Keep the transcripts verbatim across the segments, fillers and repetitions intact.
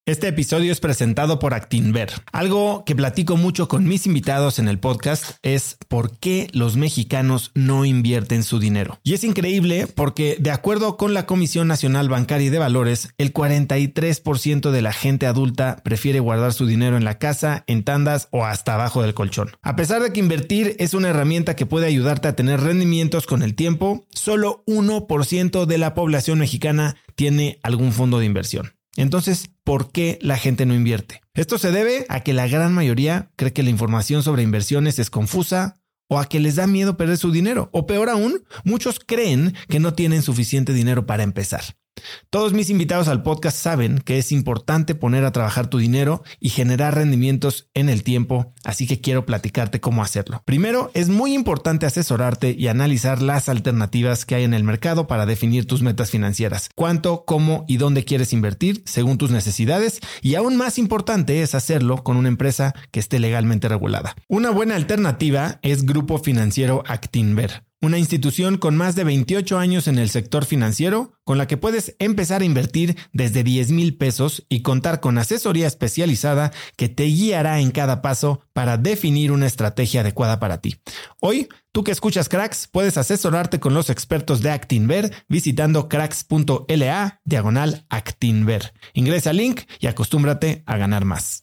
Este episodio es presentado por Actinver. Algo que platico mucho con mis invitados en el podcast es por qué los mexicanos no invierten su dinero. Y es increíble porque, de acuerdo con la Comisión Nacional Bancaria y de Valores, el cuarenta y tres por ciento de la gente adulta prefiere guardar su dinero en la casa, en tandas o hasta abajo del colchón. A pesar de que invertir es una herramienta que puede ayudarte a tener rendimientos con el tiempo, solo uno por ciento de la población mexicana tiene algún fondo de inversión. Entonces, ¿por qué la gente no invierte? Esto se debe a que la gran mayoría cree que la información sobre inversiones es confusa o a que les da miedo perder su dinero. O peor aún, muchos creen que no tienen suficiente dinero para empezar. Todos mis invitados al podcast saben que es importante poner a trabajar tu dinero y generar rendimientos en el tiempo, así que quiero platicarte cómo hacerlo. Primero, es muy importante asesorarte y analizar las alternativas que hay en el mercado para definir tus metas financieras, cuánto, cómo y dónde quieres invertir según tus necesidades, y aún más importante es hacerlo con una empresa que esté legalmente regulada. Una buena alternativa es Grupo Financiero Actinver, una institución con más de veintiocho años en el sector financiero, con la que puedes empezar a invertir desde diez mil pesos y contar con asesoría especializada que te guiará en cada paso para definir una estrategia adecuada para ti. Hoy, tú que escuchas Cracks, puedes asesorarte con los expertos de Actinver visitando cracks.la diagonal Actinver. Ingresa al link y acostúmbrate a ganar más.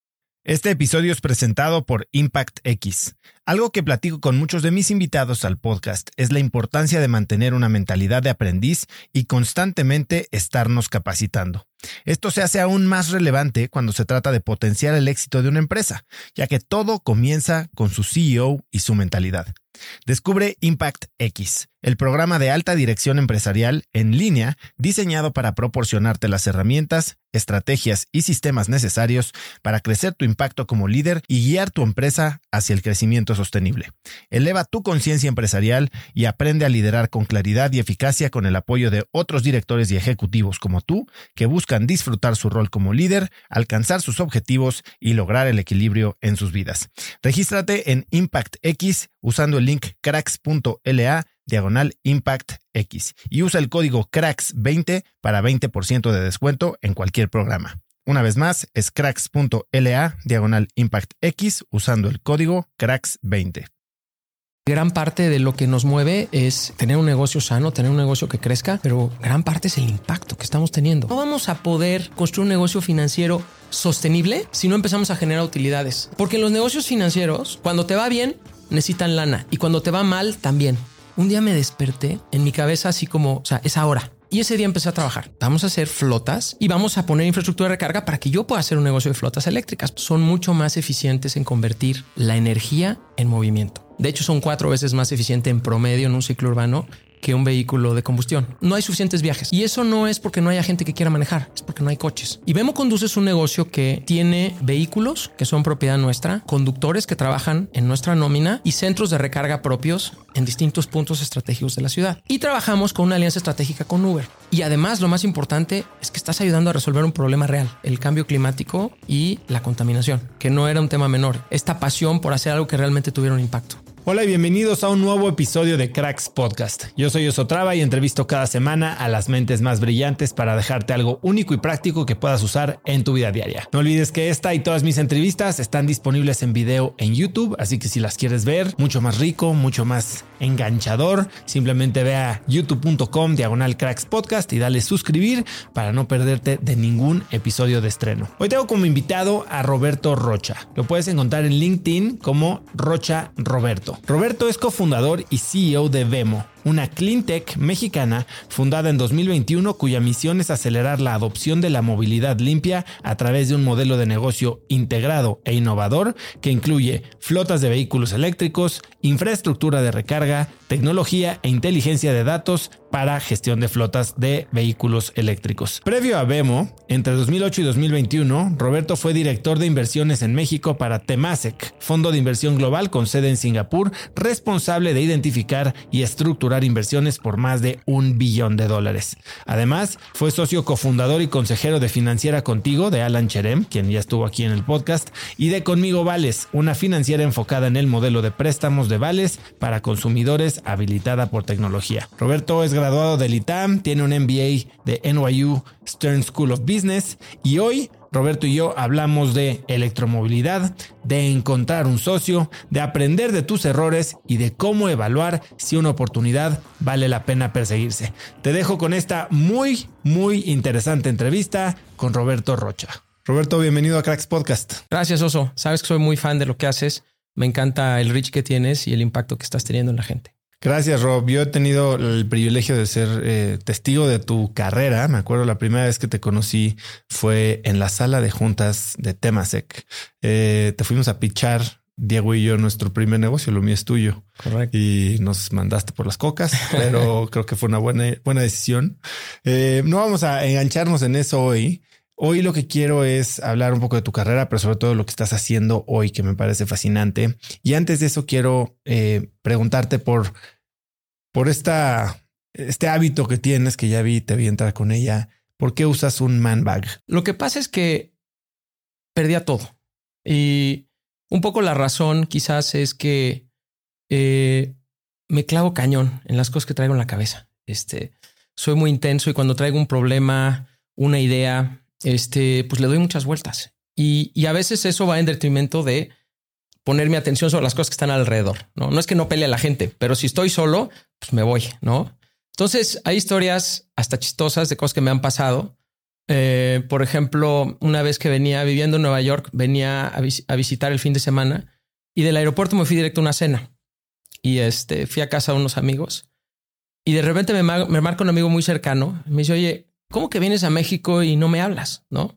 Este episodio es presentado por Impact X. Algo que platico con muchos de mis invitados al podcast es la importancia de mantener una mentalidad de aprendiz y constantemente estarnos capacitando. Esto se hace aún más relevante cuando se trata de potenciar el éxito de una empresa, ya que todo comienza con su C E O y su mentalidad. Descubre Impact X, el programa de alta dirección empresarial en línea diseñado para proporcionarte las herramientas, estrategias y sistemas necesarios para crecer tu impacto como líder y guiar tu empresa hacia el crecimiento sostenible. Eleva tu conciencia empresarial y aprende a liderar con claridad y eficacia con el apoyo de otros directores y ejecutivos como tú que buscan disfrutar su rol como líder, alcanzar sus objetivos y lograr el equilibrio en sus vidas. Regístrate en Impact X usando el link cracks.la diagonal Impact X y usa el código cracks veinte para veinte por ciento de descuento en cualquier programa. Una vez más, es cracks.la diagonal Impact X usando el código cracks veinte. Gran parte de lo que nos mueve es tener un negocio sano, tener un negocio que crezca, pero gran parte es el impacto que estamos teniendo. No vamos a poder construir un negocio financiero sostenible si no empezamos a generar utilidades. Porque en los negocios financieros, cuando te va bien, necesitan lana y cuando te va mal, también. Un día me desperté en mi cabeza así como, o sea, es ahora. Y ese día empecé a trabajar. Vamos a hacer flotas y vamos a poner infraestructura de recarga para que yo pueda hacer un negocio de flotas eléctricas. Son mucho más eficientes en convertir la energía en movimiento. De hecho, son cuatro veces más eficiente en promedio en un ciclo urbano que un vehículo de combustión. No hay suficientes viajes. Y eso no es porque no haya gente que quiera manejar, es porque no hay coches. Y Vemo Conduce es un negocio que tiene vehículos que son propiedad nuestra, conductores que trabajan en nuestra nómina y centros de recarga propios en distintos puntos estratégicos de la ciudad. Y trabajamos con una alianza estratégica con Uber. Y además, lo más importante es que estás ayudando a resolver un problema real, el cambio climático y la contaminación, que no era un tema menor. Esta pasión por hacer algo que realmente tuviera un impacto. Hola y bienvenidos a un nuevo episodio de Cracks Podcast. Yo soy Osotrava y entrevisto cada semana a las mentes más brillantes para dejarte algo único y práctico que puedas usar en tu vida diaria. No olvides que esta y todas mis entrevistas están disponibles en video en YouTube, así que si las quieres ver mucho más rico, mucho más enganchador, simplemente ve a youtube.com diagonal Cracks Podcast y dale suscribir para no perderte de ningún episodio de estreno. Hoy tengo como invitado a Roberto Rocha. Lo puedes encontrar en LinkedIn como Rocha Roberto. Roberto es cofundador y C E O de Vemo, una cleantech mexicana fundada en dos mil veintiuno cuya misión es acelerar la adopción de la movilidad limpia a través de un modelo de negocio integrado e innovador que incluye flotas de vehículos eléctricos, infraestructura de recarga, tecnología e inteligencia de datos para gestión de flotas de vehículos eléctricos. Previo a Vemo, entre dos mil ocho y dos mil veintiuno, Roberto fue director de inversiones en México para Temasek, fondo de inversión global con sede en Singapur, responsable de identificar y estructurar inversiones por más de un billón de dólares. Además, fue socio cofundador y consejero de Financiera Contigo de Alan Cherem, quien ya estuvo aquí en el podcast, y de Conmigo Vales, una financiera enfocada en el modelo de préstamos de vales para consumidores habilitada por tecnología. Roberto es graduado del I T A M, tiene un M B A de N Y U Stern School of Business y hoy Roberto y yo hablamos de electromovilidad, de encontrar un socio, de aprender de tus errores y de cómo evaluar si una oportunidad vale la pena perseguirse. Te dejo con esta muy, muy interesante entrevista con Roberto Rocha. Roberto, bienvenido a Cracks Podcast. Gracias, Oso. Sabes que soy muy fan de lo que haces. Me encanta el reach que tienes y el impacto que estás teniendo en la gente. Gracias, Rob. Yo he tenido el privilegio de ser eh, testigo de tu carrera. Me acuerdo la primera vez que te conocí fue en la sala de juntas de Temasek. Eh, te fuimos a pichar, Diego y yo, nuestro primer negocio. Lo mío es tuyo. Correcto. Y nos mandaste por las cocas, pero creo que fue una buena, buena decisión. Eh, no vamos a engancharnos en eso hoy. Hoy lo que quiero es hablar un poco de tu carrera, pero sobre todo lo que estás haciendo hoy, que me parece fascinante. Y antes de eso quiero eh, preguntarte por, por esta, este hábito que tienes, que ya vi, te vi entrar con ella. ¿Por qué usas un man bag? Lo que pasa es que perdía todo. Y un poco la razón quizás es que eh, me clavo cañón en las cosas que traigo en la cabeza. Este, soy muy intenso y cuando traigo un problema, una idea... Este, pues le doy muchas vueltas y, y a veces eso va en detrimento de poner mi atención sobre las cosas que están alrededor. No, no es que no pelee a la gente, pero si estoy solo, pues me voy, ¿no? Entonces hay historias hasta chistosas de cosas que me han pasado. Eh, por ejemplo, una vez que venía viviendo en Nueva York, venía a, vis- a visitar el fin de semana y del aeropuerto me fui directo a una cena y este, fui a casa de unos amigos y de repente me, mar- me marca un amigo muy cercano. Me dice, oye, ¿cómo que vienes a México y no me hablas? ¿No?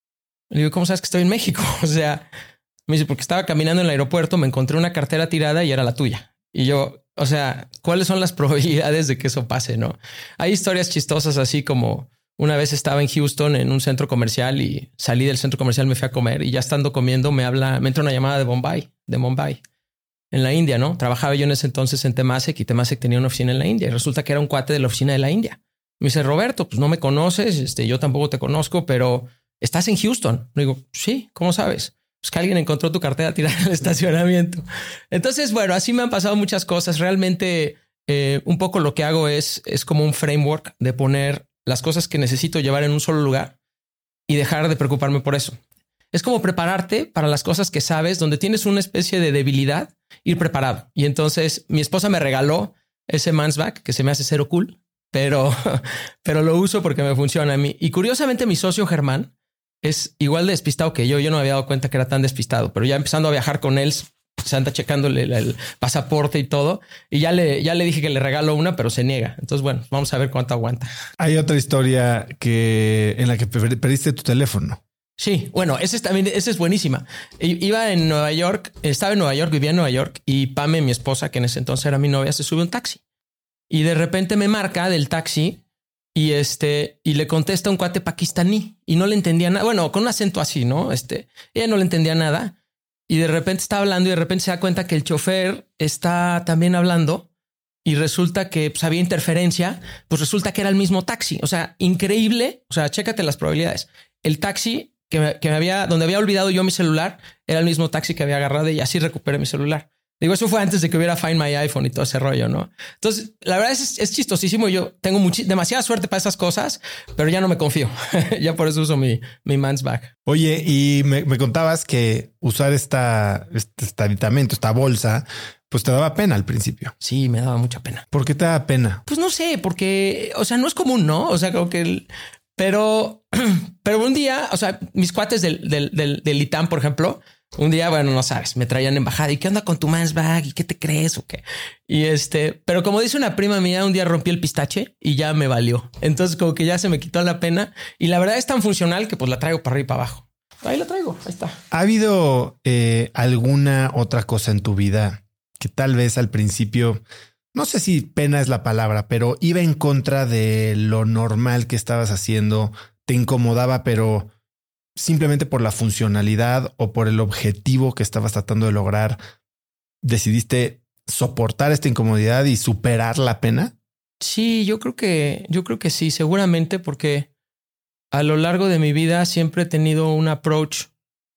Le digo, ¿cómo sabes que estoy en México? O sea, me dice, porque estaba caminando en el aeropuerto, me encontré una cartera tirada y era la tuya. Y yo, o sea, ¿cuáles son las probabilidades de que eso pase? No hay historias chistosas, así como una vez estaba en Houston en un centro comercial y salí del centro comercial, me fui a comer y ya estando comiendo me habla, me entra una llamada de Bombay, de Mumbai, en la India, ¿no? Trabajaba yo en ese entonces en Temasek y Temasek tenía una oficina en la India y resulta que era un cuate de la oficina de la India. Me dice, Roberto, pues no me conoces, este, yo tampoco te conozco, pero estás en Houston. Le digo, sí, ¿cómo sabes? Pues que alguien encontró tu cartera tirada en el estacionamiento. Entonces, bueno, así me han pasado muchas cosas. Realmente eh, un poco lo que hago es, es como un framework de poner las cosas que necesito llevar en un solo lugar y dejar de preocuparme por eso. Es como prepararte para las cosas que sabes, donde tienes una especie de debilidad, ir preparado. Y entonces mi esposa me regaló ese man's bag que se me hace cero cool. Pero, pero lo uso porque me funciona a mí. Y curiosamente mi socio Germán es igual de despistado que yo. Yo no me había dado cuenta que era tan despistado, pero ya empezando a viajar con él, se anda checándole el, el pasaporte y todo. Y ya le, ya le dije que le regalo una, pero se niega. Entonces, bueno, vamos a ver cuánto aguanta. Hay otra historia que en la que perdiste tu teléfono. Sí, bueno, ese es también, esa es buenísima. Iba en Nueva York, estaba en Nueva York, vivía en Nueva York y Pame, mi esposa, que en ese entonces era mi novia, se sube a un taxi. Y de repente me marca del taxi y este, y le contesta un cuate pakistaní y no le entendía nada. Bueno, con un acento así, ¿no? Este, ella no le entendía nada y de repente está hablando y de repente se da cuenta que el chofer está también hablando y resulta que pues, había interferencia. Pues resulta que era el mismo taxi. O sea, increíble. O sea, chécate las probabilidades. El taxi que me, que me había, donde había olvidado yo mi celular, era el mismo taxi que había agarrado y así recuperé mi celular. Digo, eso fue antes de que hubiera Find My iPhone y todo ese rollo, ¿no? Entonces, la verdad es, es chistosísimo. Yo tengo much- demasiada suerte para esas cosas, pero ya no me confío. Ya por eso uso mi, mi man's bag. Oye, y me, me contabas que usar esta, este, este aditamento, esta bolsa, pues te daba pena al principio. Sí, me daba mucha pena. ¿Por qué te daba pena? Pues no sé, porque, o sea, no es común, ¿no? O sea, como que... El, pero, pero un día, o sea, mis cuates del, del, del, del I T A M, por ejemplo... Un día, bueno, no sabes, me traían embajada y qué onda con tu man's bag y qué te crees o qué. Y este, pero como dice una prima mía, un día rompí el pistache y ya me valió. Entonces, como que ya se me quitó la pena y la verdad es tan funcional que pues la traigo para arriba y para abajo. Ahí la traigo. Ahí está. ¿Ha habido eh, alguna otra cosa en tu vida que tal vez al principio, no sé si pena es la palabra, pero iba en contra de lo normal que estabas haciendo, te incomodaba, pero simplemente por la funcionalidad o por el objetivo que estabas tratando de lograr, decidiste soportar esta incomodidad y superar la pena? Sí, yo creo que, yo creo que sí, seguramente, porque a lo largo de mi vida siempre he tenido un approach.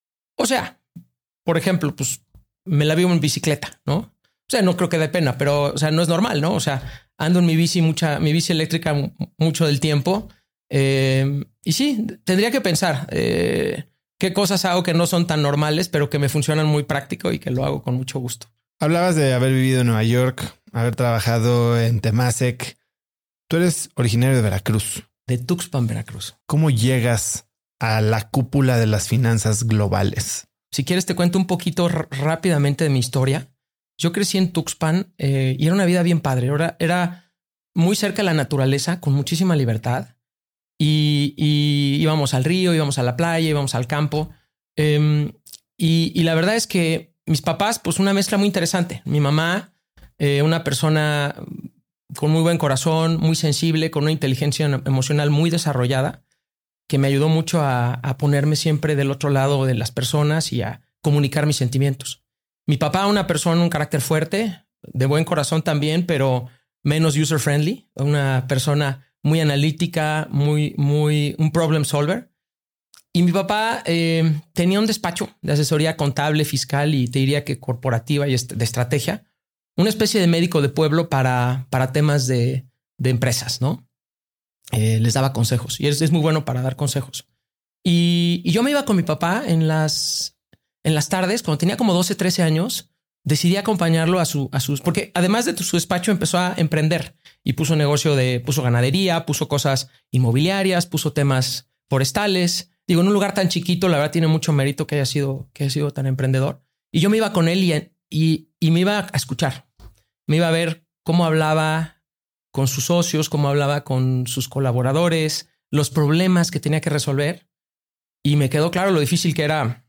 O sea, por ejemplo, pues me la vivo en bicicleta, ¿no? O sea, no creo que dé pena, pero o sea, no es normal, ¿no? O sea, ando en mi bici, mucha, mi bici eléctrica mucho del tiempo. Eh, y sí, tendría que pensar eh, qué cosas hago que no son tan normales, pero que me funcionan muy práctico y que lo hago con mucho gusto. Hablabas de haber vivido en Nueva York, haber trabajado en Temasek. Tú eres originario de Veracruz. De Tuxpan, Veracruz. ¿Cómo llegas a la cúpula de las finanzas globales? Si quieres te cuento un poquito r- rápidamente de mi historia. Yo crecí en Tuxpan eh, y era una vida bien padre. Era, era muy cerca de la naturaleza, con muchísima libertad. Y, y íbamos al río, íbamos a la playa, íbamos al campo. Eh, y, y la verdad es que mis papás, pues una mezcla muy interesante. Mi mamá, eh, una persona con muy buen corazón, muy sensible, con una inteligencia emocional muy desarrollada, que me ayudó mucho a, a ponerme siempre del otro lado de las personas y a comunicar mis sentimientos. Mi papá, una persona, un carácter fuerte, de buen corazón también, pero menos user friendly, una persona muy analítica, muy, muy, un problem solver. Y mi papá eh, tenía un despacho de asesoría contable, fiscal y te diría que corporativa y de estrategia, una especie de médico de pueblo para, para temas de, de empresas, ¿no? Eh, les daba consejos y es, es muy bueno para dar consejos. Y, y yo me iba con mi papá en las, en las tardes, cuando tenía como doce, trece años, decidí acompañarlo a, su, a sus... Porque además de su despacho empezó a emprender y puso negocio de... Puso ganadería, puso cosas inmobiliarias, puso temas forestales. Digo, en un lugar tan chiquito, la verdad tiene mucho mérito que haya sido, que haya sido tan emprendedor. Y yo me iba con él y, y, y me iba a escuchar. Me iba a ver cómo hablaba con sus socios, cómo hablaba con sus colaboradores, los problemas que tenía que resolver. Y me quedó claro lo difícil que era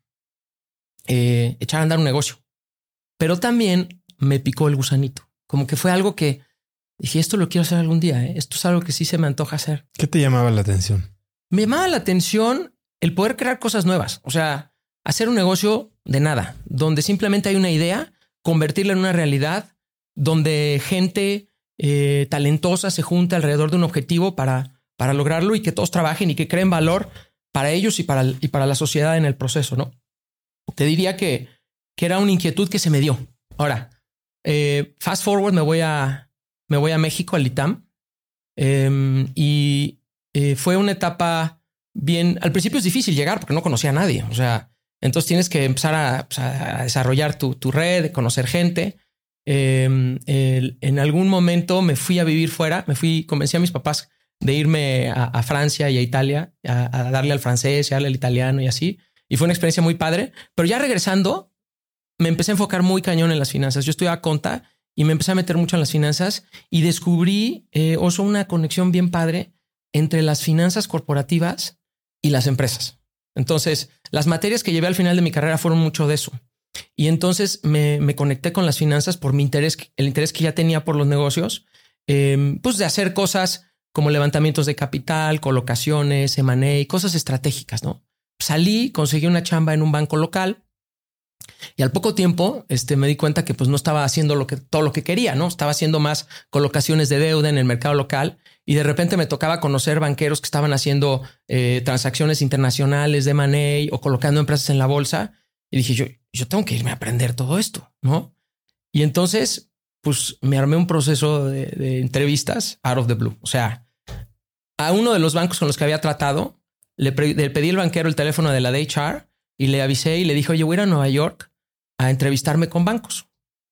eh, echar a andar un negocio. Pero también me picó el gusanito. Como que fue algo que dije, esto lo quiero hacer algún día. ¿eh? Esto es algo que sí se me antoja hacer. ¿Qué te llamaba la atención? Me llamaba la atención el poder crear cosas nuevas. O sea, hacer un negocio de nada, donde simplemente hay una idea, convertirla en una realidad, donde gente eh, talentosa se junta alrededor de un objetivo para, para lograrlo y que todos trabajen y que creen valor para ellos y para, y para la sociedad en el proceso, ¿no? Te diría que, que era una inquietud que se me dio. Ahora, eh, fast forward, me voy a, me voy a México, al ITAM, eh, y eh, fue una etapa bien... Al principio es difícil llegar porque no conocía a nadie. O sea, entonces tienes que empezar a, pues, a desarrollar tu, tu red, conocer gente. Eh, el, en algún momento me fui a vivir fuera, me fui, convencí a mis papás de irme a, a Francia y a Italia, a, a darle al francés y a darle al italiano y así. Y fue una experiencia muy padre. Pero ya regresando, me empecé a enfocar muy cañón en las finanzas. Yo estudiaba conta y me empecé a meter mucho en las finanzas y descubrí, eh, Oso, una conexión bien padre entre las finanzas corporativas y las empresas. Entonces, las materias que llevé al final de mi carrera fueron mucho de eso. Y entonces me, me conecté con las finanzas por mi interés, el interés que ya tenía por los negocios, eh, pues de hacer cosas como levantamientos de capital, colocaciones, M and A, cosas estratégicas, ¿no? Salí, conseguí una chamba en un banco local y al poco tiempo este, me di cuenta que pues no estaba haciendo lo que, todo lo que quería, ¿no? Estaba haciendo más colocaciones de deuda en el mercado local y de repente me tocaba conocer banqueros que estaban haciendo eh, transacciones internacionales de M and A o colocando empresas en la bolsa. Y dije, yo, yo tengo que irme a aprender todo esto, ¿no? Y entonces, pues me armé un proceso de, de entrevistas out of the blue. O sea, a uno de los bancos con los que había tratado, le, pre- le pedí al banquero el teléfono de la de H R y le avisé y le dije, oye, voy a ir a Nueva York a entrevistarme con bancos.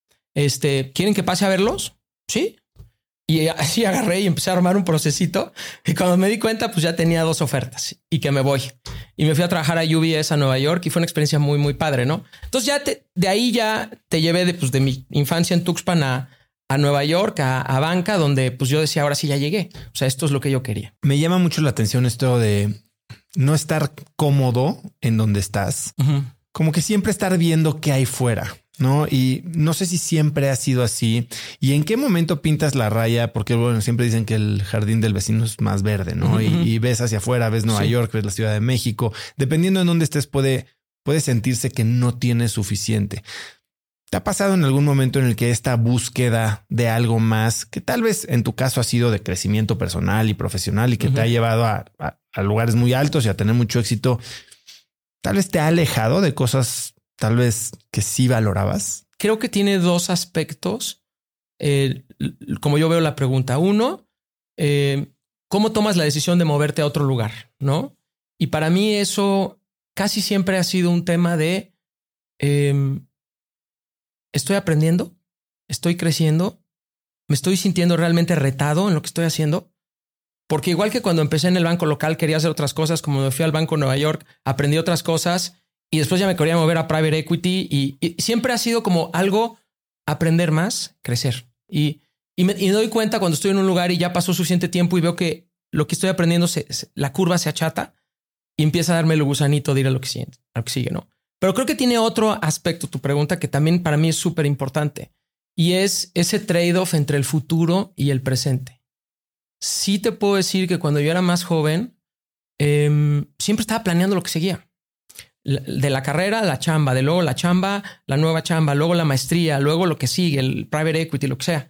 Este, ¿quieren que pase a verlos? Sí. Y así agarré y empecé a armar un procesito. Y cuando me di cuenta, pues ya tenía dos ofertas y que me voy. Y me fui a trabajar a U B S a Nueva York y fue una experiencia muy, muy padre, ¿no? Entonces ya te, de ahí ya te llevé de, pues, de mi infancia en Tuxpan a, a Nueva York, a, a banca, donde pues yo decía, ahora sí ya llegué. O sea, esto es lo que yo quería. Me llama mucho la atención esto de no estar cómodo en donde estás. Uh-huh. Como que siempre estar viendo qué hay fuera, ¿no? Y no sé si siempre ha sido así. ¿Y en qué momento pintas la raya? Porque, bueno, siempre dicen que el jardín del vecino es más verde, ¿no? Uh-huh. Y, y ves hacia afuera, ves Nueva sí. York, ves la Ciudad de México. Dependiendo de dónde estés, puede, puede sentirse que no tienes suficiente. ¿Te ha pasado en algún momento en el que esta búsqueda de algo más, que tal vez en tu caso ha sido de crecimiento personal y profesional y que uh-huh. te ha llevado a, a, a lugares muy altos y a tener mucho éxito, tal vez te ha alejado de cosas tal vez que sí valorabas? Creo que tiene dos aspectos, eh, como yo veo la pregunta. Uno, eh, ¿cómo tomas la decisión de moverte a otro lugar? ¿No? Y para mí eso casi siempre ha sido un tema de eh, estoy aprendiendo, estoy creciendo, me estoy sintiendo realmente retado en lo que estoy haciendo. Porque igual que cuando empecé en el banco local quería hacer otras cosas, como me fui al Banco de Nueva York, aprendí otras cosas y después ya me quería mover a private equity y, y siempre ha sido como algo aprender más, crecer. Y, y, me, y me doy cuenta cuando estoy en un lugar y ya pasó suficiente tiempo y veo que lo que estoy aprendiendo, se, se, la curva se achata y empieza a darme el gusanito de ir a lo que sigue, a lo que sigue, ¿no? Pero creo que tiene otro aspecto tu pregunta que también para mí es súper importante y es ese trade-off entre el futuro y el presente. Sí te puedo decir que cuando yo era más joven, eh, siempre estaba planeando lo que seguía. De la carrera, la chamba, de luego la chamba, la nueva chamba, luego la maestría, luego lo que sigue, el private equity, lo que sea.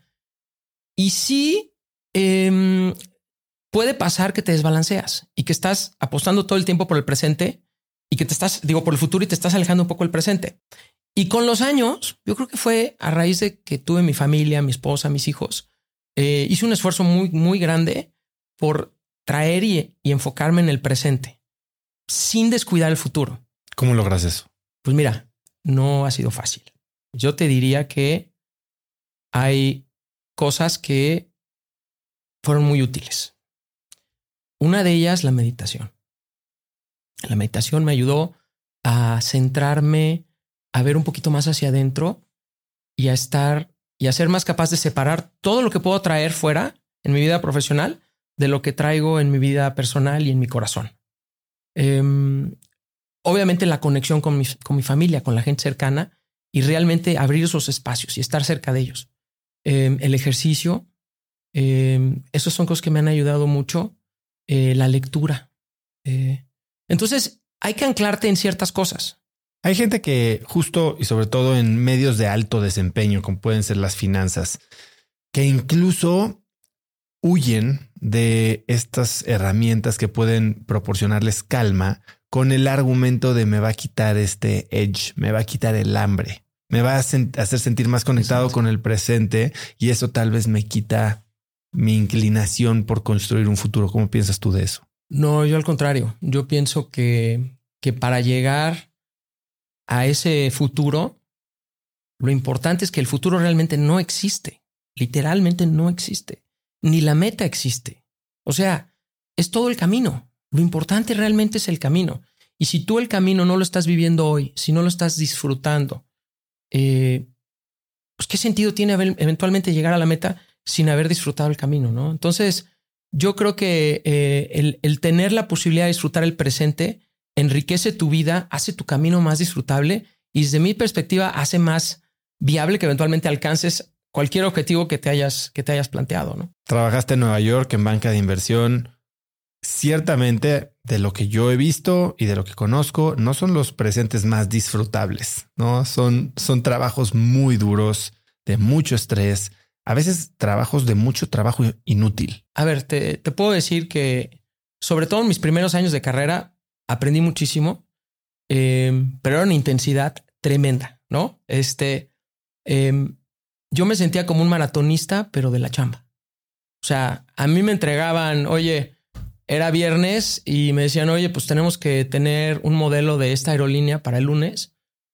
Y sí, eh, puede pasar que te desbalanceas y que estás apostando todo el tiempo por el presente y que te estás, digo, por el futuro y te estás alejando un poco del presente. Y con los años, yo creo que fue a raíz de que tuve mi familia, mi esposa, mis hijos, Eh, hice un esfuerzo muy, muy grande por traer y, y enfocarme en el presente sin descuidar el futuro. ¿Cómo logras eso? Pues mira, no ha sido fácil. Yo te diría que hay cosas que fueron muy útiles. Una de ellas, la meditación. La meditación me ayudó a centrarme, a ver un poquito más hacia adentro y a estar y a ser más capaz de separar todo lo que puedo traer fuera en mi vida profesional de lo que traigo en mi vida personal y en mi corazón. Eh, obviamente la conexión con mi, con mi familia, con la gente cercana y realmente abrir esos espacios y estar cerca de ellos. Eh, el ejercicio, eh, esos son cosas que me han ayudado mucho. Eh, la lectura. Eh, entonces hay que anclarte en ciertas cosas. Hay gente que justo y sobre todo en medios de alto desempeño, como pueden ser las finanzas, que incluso huyen de estas herramientas que pueden proporcionarles calma con el argumento de me va a quitar este edge, me va a quitar el hambre, me va a sen- hacer sentir más conectado Exacto. con el presente y eso tal vez me quita mi inclinación por construir un futuro. ¿Cómo piensas tú de eso? No, yo al contrario. Yo pienso que, que para llegar a ese futuro, lo importante es que el futuro realmente no existe. Literalmente no existe. Ni la meta existe. O sea, es todo el camino. Lo importante realmente es el camino. Y si tú el camino no lo estás viviendo hoy, si no lo estás disfrutando, eh, pues qué sentido tiene haber, eventualmente llegar a la meta sin haber disfrutado el camino, ¿no? Entonces, yo creo que eh, el, el tener la posibilidad de disfrutar el presente enriquece tu vida, hace tu camino más disfrutable y desde mi perspectiva hace más viable que eventualmente alcances cualquier objetivo que te hayas, que te hayas planteado, ¿no? Trabajaste en Nueva York en banca de inversión. Ciertamente, de lo que yo he visto y de lo que conozco, no son los presentes más disfrutables, ¿no? Son, son trabajos muy duros, de mucho estrés, a veces trabajos de mucho trabajo inútil. A ver, te, te puedo decir que sobre todo en mis primeros años de carrera aprendí muchísimo, eh, pero era una intensidad tremenda, ¿no? Este, eh, yo me sentía como un maratonista, pero de la chamba. O sea, a mí me entregaban, oye, era viernes y me decían, oye, pues tenemos que tener un modelo de esta aerolínea para el lunes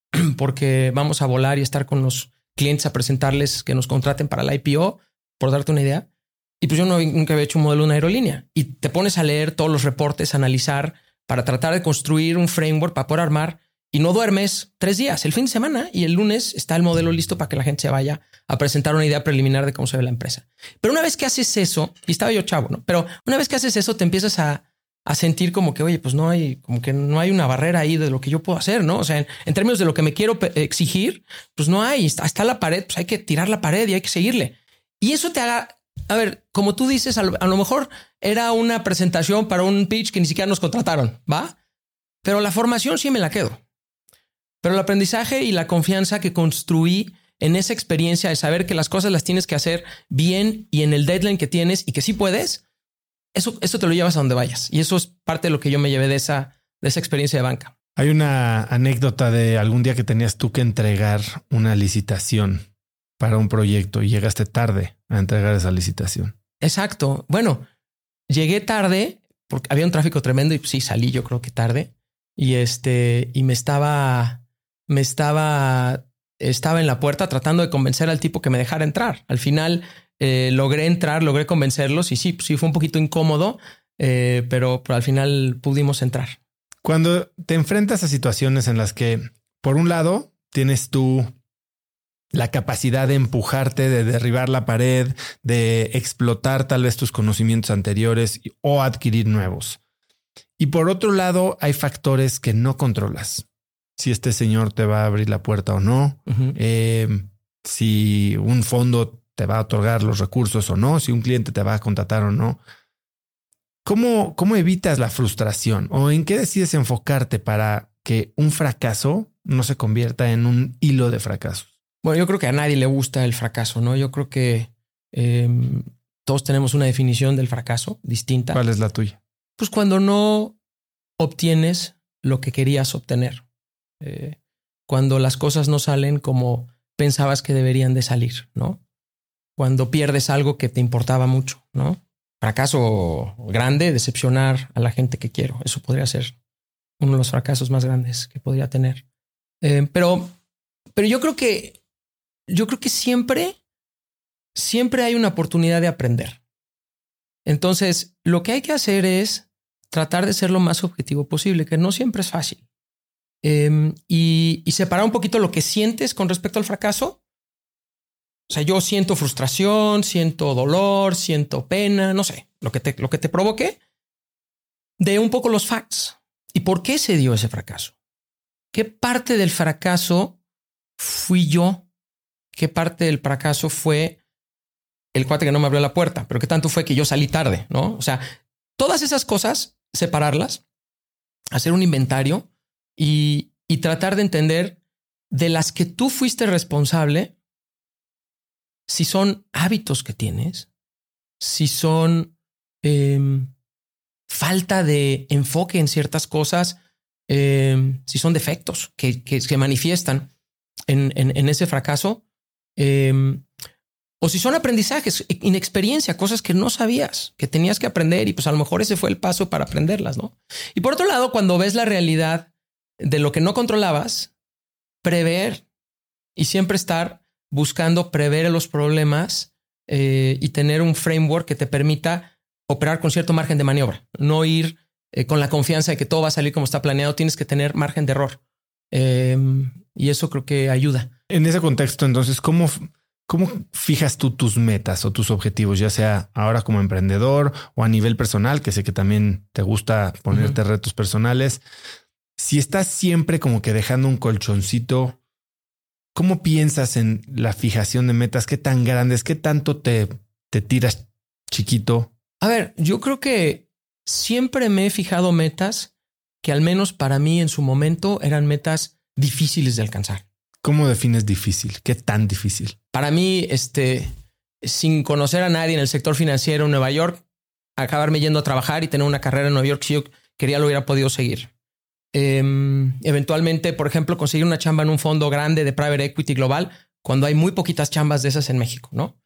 porque vamos a volar y estar con los clientes a presentarles que nos contraten para la I P O, por darte una idea. Y pues yo no, nunca había hecho un modelo de una aerolínea. Y te pones a leer todos los reportes, a analizar para tratar de construir un framework para poder armar y no duermes tres días, el fin de semana y el lunes está el modelo listo para que la gente se vaya a presentar una idea preliminar de cómo se ve la empresa. Pero una vez que haces eso, y estaba yo chavo, ¿no? Pero una vez que haces eso te empiezas a, a sentir como que, oye, pues no hay, como que no hay una barrera ahí de lo que yo puedo hacer, ¿no? O sea, en, en términos de lo que me quiero exigir, pues no hay, está, está la pared, pues hay que tirar la pared y hay que seguirle. Y eso te haga, a ver, como tú dices, a lo, a lo mejor era una presentación para un pitch que ni siquiera nos contrataron, ¿va? Pero la formación sí me la quedo. Pero el aprendizaje y la confianza que construí en esa experiencia de saber que las cosas las tienes que hacer bien y en el deadline que tienes y que sí puedes, eso, eso te lo llevas a donde vayas. Y eso es parte de lo que yo me llevé de esa, de esa experiencia de banca. Hay una anécdota de algún día que tenías tú que entregar una licitación para un proyecto y llegaste tarde a entregar esa licitación. Exacto. Bueno, llegué tarde, porque había un tráfico tremendo y pues, sí, salí yo creo que tarde y este, y me estaba, me estaba, estaba en la puerta tratando de convencer al tipo que me dejara entrar. Al final eh, logré entrar, logré convencerlos y sí, pues, sí fue un poquito incómodo, eh, pero, pero al final pudimos entrar. Cuando te enfrentas a situaciones en las que, por un lado, tienes tú la capacidad de empujarte, de derribar la pared, de explotar tal vez tus conocimientos anteriores o adquirir nuevos. Y por otro lado, hay factores que no controlas. Si este señor te va a abrir la puerta o no, uh-huh. eh, si un fondo te va a otorgar los recursos o no, si un cliente te va a contratar o no. ¿Cómo, cómo evitas la frustración o en qué decides enfocarte para que un fracaso no se convierta en un hilo de fracasos? Bueno, yo creo que a nadie le gusta el fracaso, ¿no? Yo creo que eh, todos tenemos una definición del fracaso distinta. ¿Cuál es la tuya? Pues cuando no obtienes lo que querías obtener. Eh, cuando las cosas no salen como pensabas que deberían de salir, ¿no? Cuando pierdes algo que te importaba mucho, ¿no? Fracaso grande, decepcionar a la gente que quiero. Eso podría ser uno de los fracasos más grandes que podría tener. Eh, pero, pero yo creo que Yo creo que siempre, siempre hay una oportunidad de aprender. Entonces, lo que hay que hacer es tratar de ser lo más objetivo posible, que no siempre es fácil. Eh, y, y separar un poquito lo que sientes con respecto al fracaso. O sea, yo siento frustración, siento dolor, siento pena, no sé, lo que te, lo que te provoque, de un poco los facts. ¿Y por qué se dio ese fracaso? ¿Qué parte del fracaso fui yo? ¿Qué parte del fracaso fue el cuate que no me abrió la puerta? Pero qué tanto fue que yo salí tarde, ¿no? O sea, todas esas cosas, separarlas, hacer un inventario y, y tratar de entender de las que tú fuiste responsable, si son hábitos que tienes, si son eh, falta de enfoque en ciertas cosas, eh, si son defectos que, que se manifiestan en, en, en ese fracaso. Eh, o si son aprendizajes, inexperiencia, cosas que no sabías, que tenías que aprender y pues a lo mejor ese fue el paso para aprenderlas, ¿no? Y por otro lado, cuando ves la realidad de lo que no controlabas, prever y siempre estar buscando prever los problemas eh, y tener un framework que te permita operar con cierto margen de maniobra, no ir eh, con la confianza de que todo va a salir como está planeado, tienes que tener margen de error. Eh, y eso creo que ayuda. En ese contexto, entonces, ¿cómo, cómo fijas tú tus metas o tus objetivos, ya sea ahora como emprendedor o a nivel personal, que sé que también te gusta ponerte uh-huh. retos personales? Si estás siempre como que dejando un colchoncito, ¿cómo piensas en la fijación de metas? ¿Qué tan grandes? ¿Qué tanto te, te tiras chiquito? A ver, yo creo que siempre me he fijado metas que al menos para mí en su momento eran metas difíciles de alcanzar. ¿Cómo defines difícil? ¿Qué tan difícil? Para mí, este, sin conocer a nadie en el sector financiero en Nueva York, acabarme yendo a trabajar y tener una carrera en Nueva York, si yo quería lo hubiera podido seguir. Eh, eventualmente, por ejemplo, conseguir una chamba en un fondo grande de private equity global cuando hay muy poquitas chambas de esas en México, ¿no?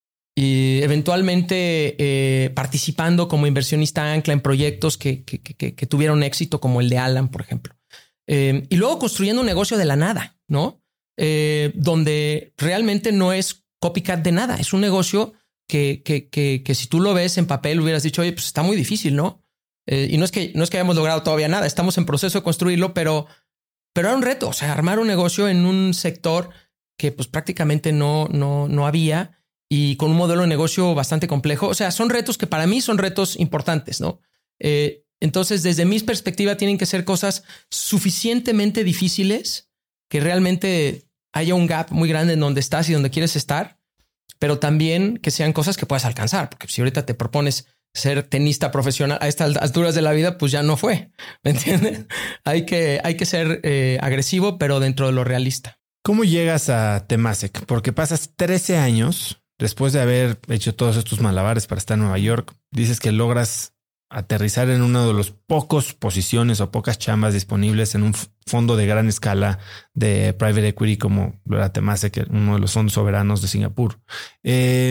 Y eventualmente eh, participando como inversionista ancla en proyectos que, que, que, que tuvieron éxito, como el de Alan, por ejemplo. Eh, y luego construyendo un negocio de la nada, ¿no? Eh, donde realmente no es copycat de nada. Es un negocio que, que, que, que si tú lo ves en papel hubieras dicho, oye, pues está muy difícil, ¿no? Eh, y no es que no es que hayamos logrado todavía nada. Estamos en proceso de construirlo, pero, pero era un reto. O sea, armar un negocio en un sector que pues prácticamente no, no, no había y con un modelo de negocio bastante complejo. O sea, son retos que para mí son retos importantes, ¿no? Eh, entonces, desde mi perspectiva, tienen que ser cosas suficientemente difíciles que realmente haya un gap muy grande en donde estás y donde quieres estar, pero también que sean cosas que puedas alcanzar. Porque si ahorita te propones ser tenista profesional a estas alturas de la vida, pues ya no fue. ¿Me entiendes? Hay que, hay que ser eh, agresivo, pero dentro de lo realista. ¿Cómo llegas a Temasek? Porque pasas trece años después de haber hecho todos estos malabares para estar en Nueva York. Dices que logras aterrizar en uno de los pocos posiciones o pocas chambas disponibles en un fondo de gran escala de private equity como lo era Temasek, uno de los fondos soberanos de Singapur. Eh,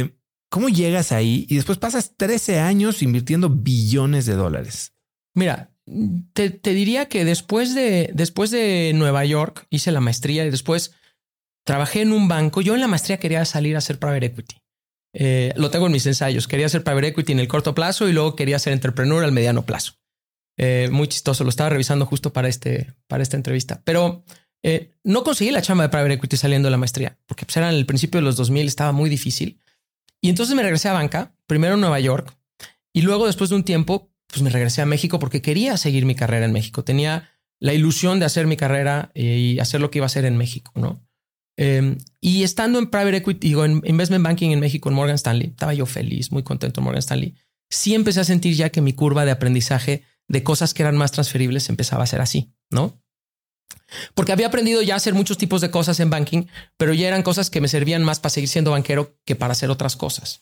¿Cómo llegas ahí y después pasas trece años invirtiendo billones de dólares? Mira, te, te diría que después de, después de Nueva York hice la maestría y después trabajé en un banco. Yo en la maestría quería salir a hacer private equity. Eh, lo tengo en mis ensayos. Quería hacer private equity en el corto plazo y luego quería ser entrepreneur al mediano plazo. Eh, muy chistoso. Lo estaba revisando justo para, este, para esta entrevista. Pero eh, no conseguí la chamba de private equity saliendo de la maestría porque pues, era en el principio de los dos mil. Estaba muy difícil. Y entonces me regresé a banca, primero en Nueva York y luego después de un tiempo pues me regresé a México porque quería seguir mi carrera en México. Tenía la ilusión de hacer mi carrera y hacer lo que iba a hacer en México, ¿no? Eh, y estando en private equity, digo, en investment banking en México, en Morgan Stanley, estaba yo feliz, muy contento en Morgan Stanley. Sí empecé a sentir ya que mi curva de aprendizaje de cosas que eran más transferibles empezaba a ser así, ¿no? Porque había aprendido ya a hacer muchos tipos de cosas en banking, pero ya eran cosas que me servían más para seguir siendo banquero que para hacer otras cosas.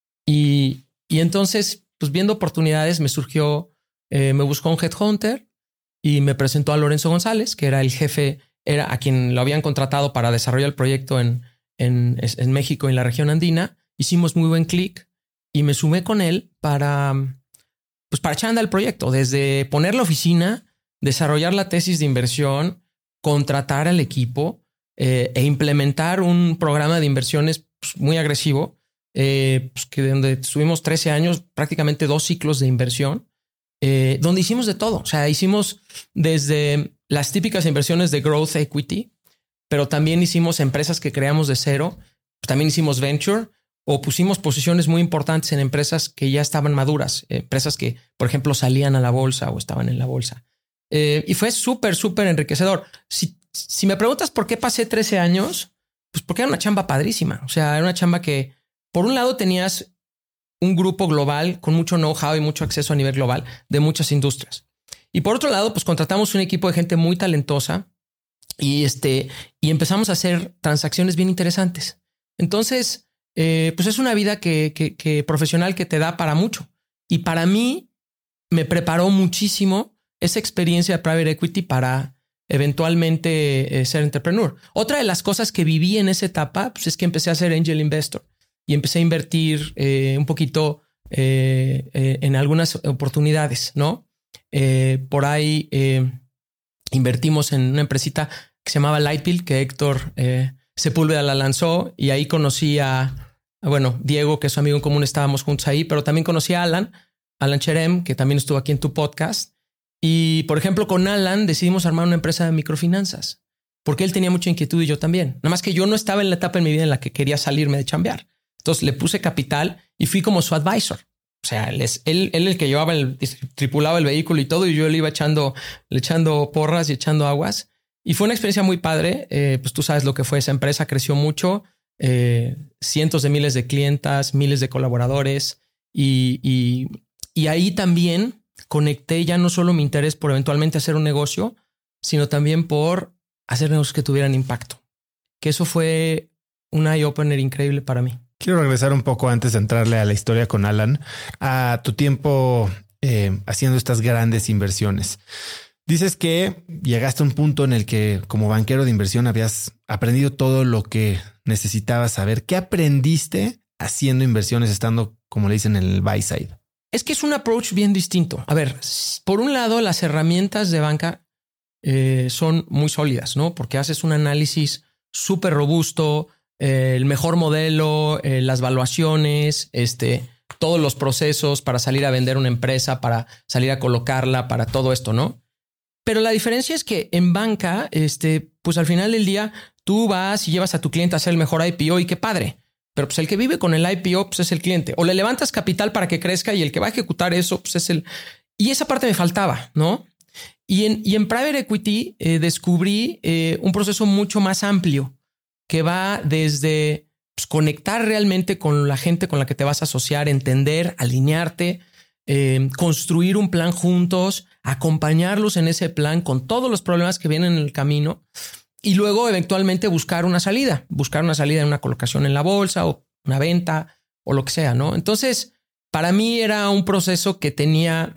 Y, y entonces, pues viendo oportunidades, me surgió, eh, me buscó un headhunter y me presentó a Lorenzo González, que era el jefe, era a quien lo habían contratado para desarrollar el proyecto en, en, en México y en la región andina. Hicimos muy buen clic y me sumé con él para, pues para echar a andar el proyecto, desde poner la oficina, desarrollar la tesis de inversión, contratar al equipo eh, e implementar un programa de inversiones pues, muy agresivo, eh, pues, que donde estuvimos trece años, prácticamente dos ciclos de inversión, eh, donde hicimos de todo. O sea, hicimos desde las típicas inversiones de growth equity, pero también hicimos empresas que creamos de cero, también hicimos venture o pusimos posiciones muy importantes en empresas que ya estaban maduras, empresas que, por ejemplo, salían a la bolsa o estaban en la bolsa. Eh, y fue súper, súper enriquecedor. Si, si me preguntas por qué pasé trece años, pues porque era una chamba padrísima. O sea, era una chamba que, por un lado, tenías un grupo global con mucho know-how y mucho acceso a nivel global de muchas industrias. Y por otro lado, pues contratamos un equipo de gente muy talentosa y, este, y empezamos a hacer transacciones bien interesantes. Entonces, eh, pues es una vida que, que, que profesional que te da para mucho. Y para mí me preparó muchísimo esa experiencia de private equity para eventualmente eh, ser entrepreneur. Otra de las cosas que viví en esa etapa pues es que empecé a ser angel investor y empecé a invertir eh, un poquito eh, eh, en algunas oportunidades, ¿no? Eh, por ahí eh, invertimos en una empresita que se llamaba Lightbill, que Héctor eh, Sepúlveda la lanzó y ahí conocí a, bueno, Diego, que es su amigo en común, estábamos juntos ahí, pero también conocí a Alan, Alan Cherem, que también estuvo aquí en tu podcast. Y, por ejemplo, con Alan decidimos armar una empresa de microfinanzas porque él tenía mucha inquietud y yo también. Nada más que yo no estaba en la etapa en mi vida en la que quería salirme de chambear. Entonces le puse capital y fui como su advisor. O sea, él es él, él el que llevaba el tripulaba el vehículo y todo y yo le iba echando, le echando porras y echando aguas. Y fue una experiencia muy padre. Eh, pues tú sabes lo que fue esa empresa. Creció mucho, eh, cientos de miles de clientas, miles de colaboradores y, y, y ahí también conecté ya no solo mi interés por eventualmente hacer un negocio, sino también por hacer negocios que tuvieran impacto. Que eso fue un eye-opener increíble para mí. Quiero regresar un poco antes de entrarle a la historia con Alan, a tu tiempo eh, haciendo estas grandes inversiones. Dices que llegaste a un punto en el que como banquero de inversión habías aprendido todo lo que necesitabas saber. ¿Qué aprendiste haciendo inversiones estando, como le dicen, en el buy side? Es que es un approach bien distinto. A ver, por un lado, las herramientas de banca eh, son muy sólidas, ¿no? Porque haces un análisis súper robusto, eh, el mejor modelo, eh, las valuaciones, este, todos los procesos para salir a vender una empresa, para salir a colocarla, para todo esto, ¿no? Pero la diferencia es que en banca, este, pues al final del día, tú vas y llevas a tu cliente a hacer el mejor I P O y qué padre. Pero pues el que vive con el I P O pues es el cliente. O le levantas capital para que crezca y el que va a ejecutar eso pues es el... Y esa parte me faltaba, ¿no? Y en, y en Private Equity eh, descubrí eh, un proceso mucho más amplio que va desde pues, conectar realmente con la gente con la que te vas a asociar, entender, alinearte, eh, construir un plan juntos, acompañarlos en ese plan con todos los problemas que vienen en el camino. Y luego eventualmente buscar una salida, buscar una salida en una colocación en la bolsa o una venta o lo que sea, ¿no? Entonces, para mí era un proceso que tenía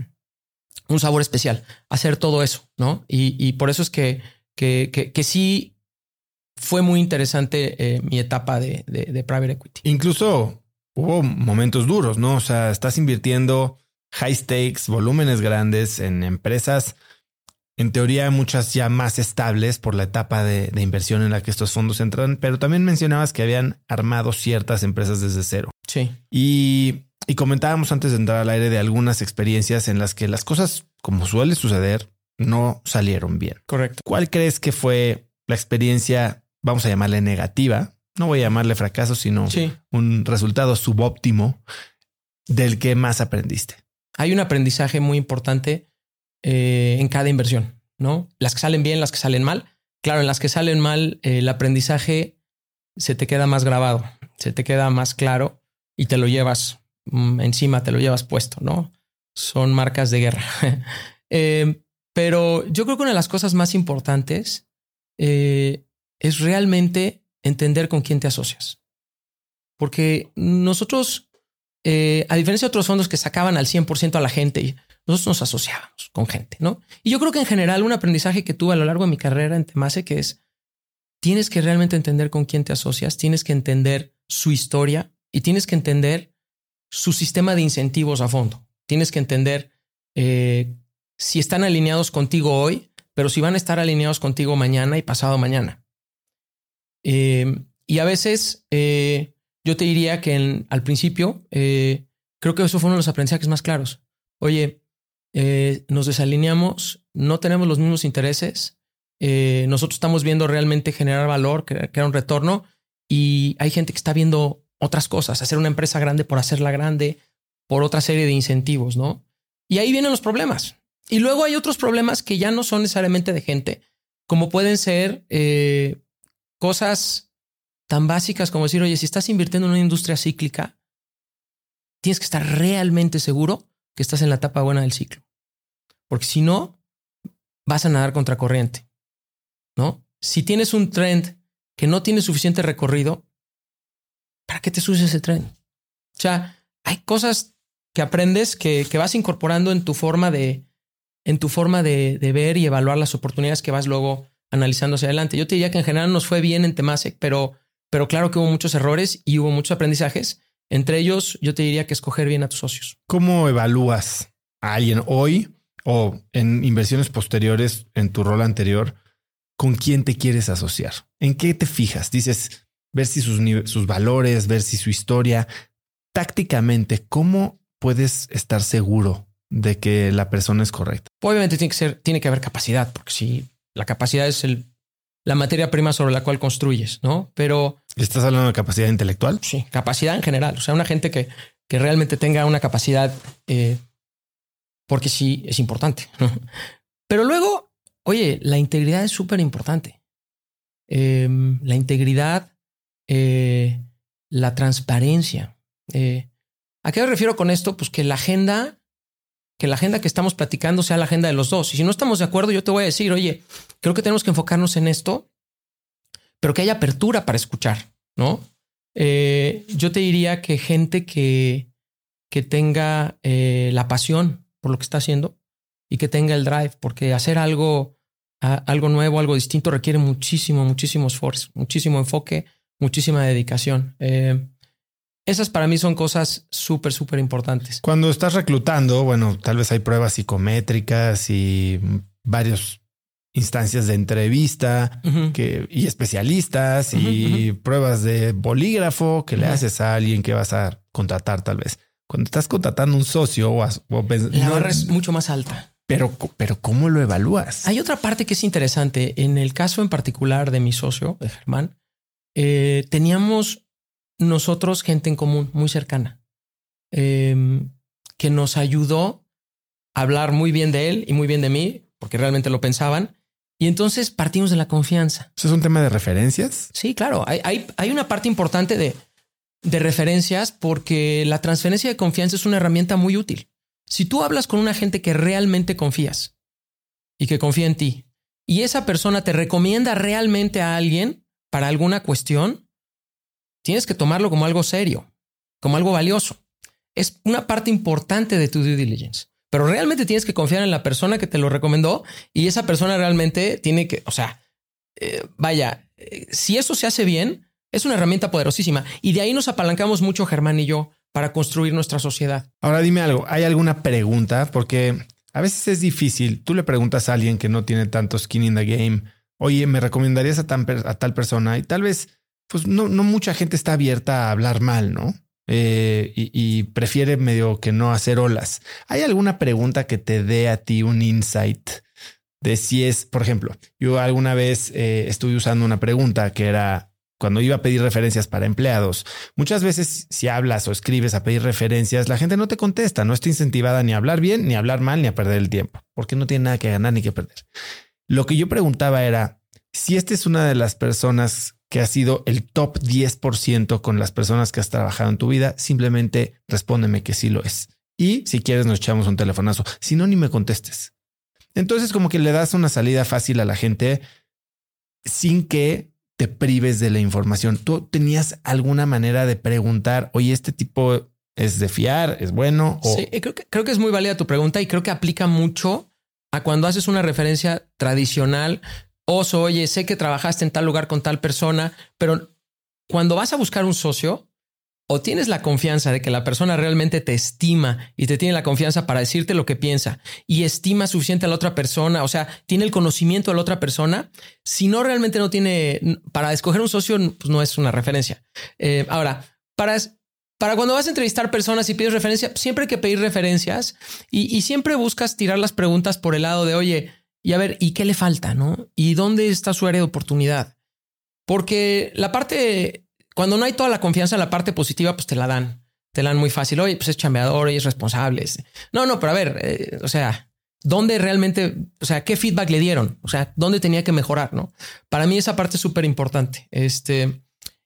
un sabor especial, hacer todo eso, ¿no? Y, y por eso es que, que, que, que sí fue muy interesante eh, mi etapa de, de, de Private Equity. Incluso hubo momentos duros, ¿no? O sea, estás invirtiendo high stakes, volúmenes grandes en empresas, en teoría muchas ya más estables por la etapa de, de inversión en la que estos fondos entran, pero también mencionabas que habían armado ciertas empresas desde cero. Sí. Y, y comentábamos antes de entrar al aire de algunas experiencias en las que las cosas, como suele suceder, no salieron bien. Correcto. ¿Cuál crees que fue la experiencia, vamos a llamarle negativa? No voy a llamarle fracaso, sino sí. un resultado subóptimo del que más aprendiste. Hay un aprendizaje muy importante eh, en cada inversión, ¿no? Las que salen bien, las que salen mal. Claro, en las que salen mal, eh, el aprendizaje se te queda más grabado, se te queda más claro y te lo llevas mm, encima, te lo llevas puesto, ¿no? Son marcas de guerra. eh, pero yo creo que una de las cosas más importantes eh, es realmente entender con quién te asocias. Porque nosotros, eh, a diferencia de otros fondos que sacaban al cien por ciento a la gente, nosotros nos asociábamos con gente, ¿no? Y yo creo que en general un aprendizaje que tuve a lo largo de mi carrera en Temasek es tienes que realmente entender con quién te asocias, tienes que entender su historia y tienes que entender su sistema de incentivos a fondo. Tienes que entender eh, si están alineados contigo hoy, pero si van a estar alineados contigo mañana y pasado mañana. Eh, y a veces eh, yo te diría que en, al principio eh, creo que eso fue uno de los aprendizajes más claros. Oye, eh, nos desalineamos, no tenemos los mismos intereses, eh, nosotros estamos viendo realmente generar valor, crear un retorno y hay gente que está viendo otras cosas, hacer una empresa grande por hacerla grande, por otra serie de incentivos, ¿no? Y ahí vienen los problemas. Y luego hay otros problemas que ya no son necesariamente de gente, como pueden ser eh, cosas tan básicas como decir, oye, si estás invirtiendo en una industria cíclica, tienes que estar realmente seguro que estás en la etapa buena del ciclo. Porque si no, vas a nadar contracorriente, ¿no? Si tienes un trend que no tiene suficiente recorrido, ¿para qué te subes ese tren? O sea, hay cosas que aprendes que, que vas incorporando en tu forma de, en tu forma de, de ver y evaluar las oportunidades que vas luego analizando hacia adelante. Yo te diría que en general nos fue bien en Temasek, pero, pero claro que hubo muchos errores y hubo muchos aprendizajes. Entre ellos, yo te diría que escoger bien a tus socios. ¿Cómo evalúas a alguien hoy o en inversiones posteriores en tu rol anterior? ¿Con quién te quieres asociar? ¿En qué te fijas? Dices, ver si sus, sus valores, ver si su historia. Tácticamente, ¿cómo puedes estar seguro de que la persona es correcta? Obviamente tiene que ser, tiene que haber capacidad, porque si la capacidad es el, la materia prima sobre la cual construyes, ¿no? Pero ¿estás hablando de capacidad intelectual? Sí, capacidad en general. O sea, una gente que, que realmente tenga una capacidad, eh, porque sí es importante, ¿no? Pero luego, oye, la integridad es súper importante. Eh, la integridad, eh, la transparencia. Eh, ¿A qué me refiero con esto? Pues que la agenda, que la agenda que estamos platicando sea la agenda de los dos. Y si no estamos de acuerdo, yo te voy a decir, oye, creo que tenemos que enfocarnos en esto, pero que haya apertura para escuchar, ¿no? Eh, yo te diría que gente que, que tenga eh, la pasión por lo que está haciendo y que tenga el drive, porque hacer algo, a, algo nuevo, algo distinto requiere muchísimo, muchísimo esfuerzo, muchísimo enfoque, muchísima dedicación. Eh, esas para mí son cosas súper, súper importantes. Cuando estás reclutando, bueno, tal vez hay pruebas psicométricas y varios instancias de entrevista uh-huh. que, y especialistas uh-huh, y uh-huh. pruebas de bolígrafo que uh-huh. le haces a alguien que vas a contratar tal vez. Cuando estás contratando un socio o, o la barra no, es mucho más alta. Pero, pero ¿cómo lo evalúas? Hay otra parte que es interesante. En el caso en particular de mi socio, de Germán, eh, teníamos nosotros gente en común muy cercana eh, que nos ayudó a hablar muy bien de él y muy bien de mí, porque realmente lo pensaban. Y entonces partimos de la confianza. ¿Eso es un tema de referencias? Sí, claro. Hay, hay, hay una parte importante de, de referencias porque la transferencia de confianza es una herramienta muy útil. Si tú hablas con una gente que realmente confías y que confía en ti y esa persona te recomienda realmente a alguien para alguna cuestión, tienes que tomarlo como algo serio, como algo valioso. Es una parte importante de tu due diligence. Pero realmente tienes que confiar en la persona que te lo recomendó y esa persona realmente tiene que, o sea, eh, vaya, eh, si eso se hace bien, Es una herramienta poderosísima y de ahí nos apalancamos mucho Germán y yo para construir nuestra sociedad. Ahora dime algo, ¿hay alguna pregunta? Porque a veces es difícil. Tú le preguntas a alguien que no tiene tanto skin in the game, oye, ¿me recomendarías a, tan, a tal persona? Y tal vez, pues no, no mucha gente está abierta a hablar mal, ¿no? Eh, y, y prefiere medio que no hacer olas. ¿Hay alguna pregunta que te dé a ti un insight de si es, por ejemplo, yo alguna vez eh, estuve usando una pregunta que era cuando iba a pedir referencias para empleados? Muchas veces si hablas o escribes a pedir referencias, la gente no te contesta, no está incentivada ni a hablar bien, ni a hablar mal, ni a perder el tiempo, porque no tiene nada que ganar ni que perder. Lo que yo preguntaba era si esta es una de las personas que ha sido el top diez por ciento con las personas que has trabajado en tu vida, simplemente respóndeme que sí lo es. Y si quieres nos echamos un telefonazo, si no, ni me contestes. Entonces como que le das una salida fácil a la gente sin que te prives de la información. ¿Tú tenías alguna manera de preguntar, oye, este tipo es de fiar, es bueno? O... Sí, creo que, creo que es muy válida tu pregunta y creo que aplica mucho a cuando haces una referencia tradicional. Oso, oye, sé que trabajaste en tal lugar con tal persona, pero cuando vas a buscar un socio, o tienes la confianza de que la persona realmente te estima y te tiene la confianza para decirte lo que piensa y estima suficiente a la otra persona, o sea, tiene el conocimiento de la otra persona. Si no, realmente no tiene, para escoger un socio, pues no es una referencia. Eh, ahora, para, para cuando vas a entrevistar personas y pides referencia, siempre hay que pedir referencias y, y siempre buscas tirar las preguntas por el lado de, oye, y a ver, ¿y qué le falta? ¿No? ¿Y dónde está su área de oportunidad? Porque la parte... Cuando no hay toda la confianza, la parte positiva, pues te la dan. Te la dan muy fácil. Oye, pues es chambeador, oye, es responsable. No, no, pero a ver, eh, o sea, ¿dónde realmente, o sea, qué feedback le dieron? O sea, ¿dónde tenía que mejorar? ¿No? Para mí esa parte es súper importante. Este,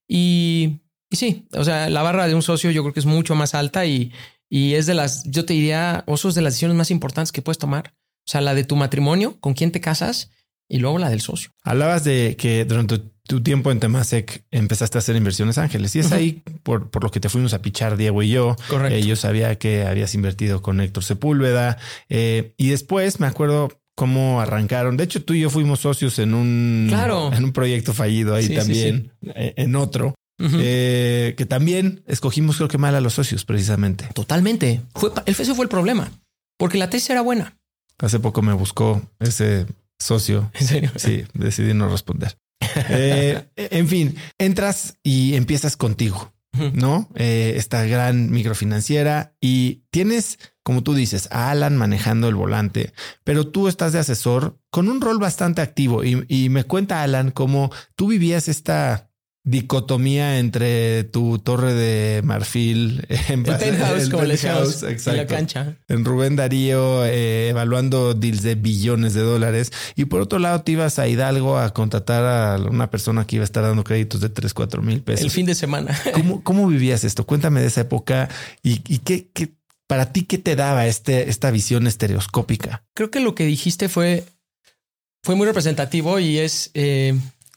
y, y sí, o sea, la barra de un socio yo creo que es mucho más alta y, y es de las, yo te diría, Osos, de las decisiones más importantes que puedes tomar. O sea, la de tu matrimonio, con quién te casas y luego la del socio. Hablabas de que durante tu tiempo en Temasek empezaste a hacer inversiones ángeles y es uh-huh. ahí por, por lo que te fuimos a pichar Diego y yo. Correcto. Eh, yo sabía que habías invertido con Héctor Sepúlveda eh, y después me acuerdo cómo arrancaron. De hecho, tú y yo fuimos socios en un, claro. en un proyecto fallido ahí sí, también, sí, sí. Eh, en otro. Uh-huh. Eh, que también escogimos creo que mal a los socios precisamente. Totalmente. Fue, ese fue el problema, porque la tesis era buena. Hace poco me buscó ese socio. ¿En serio? Sí, decidí no responder. Eh, en fin, entras y empiezas contigo, ¿no? Eh, esta gran microfinanciera y tienes, como tú dices, a Alan manejando el volante, pero tú estás de asesor con un rol bastante activo y, y me cuenta Alan cómo tú vivías esta dicotomía entre tu torre de marfil en el penthouse, como le decíamos, en la cancha, en Rubén Darío, eh, evaluando deals de billones de dólares, y por otro lado te ibas a Hidalgo a contratar a una persona que iba a estar dando créditos de tres, cuatro mil pesos el fin de semana. ¿Cómo, cómo vivías esto? Cuéntame de esa época y, y qué, qué para ti qué te daba este, esta visión estereoscópica. Creo que lo que dijiste fue fue muy representativo y es eh,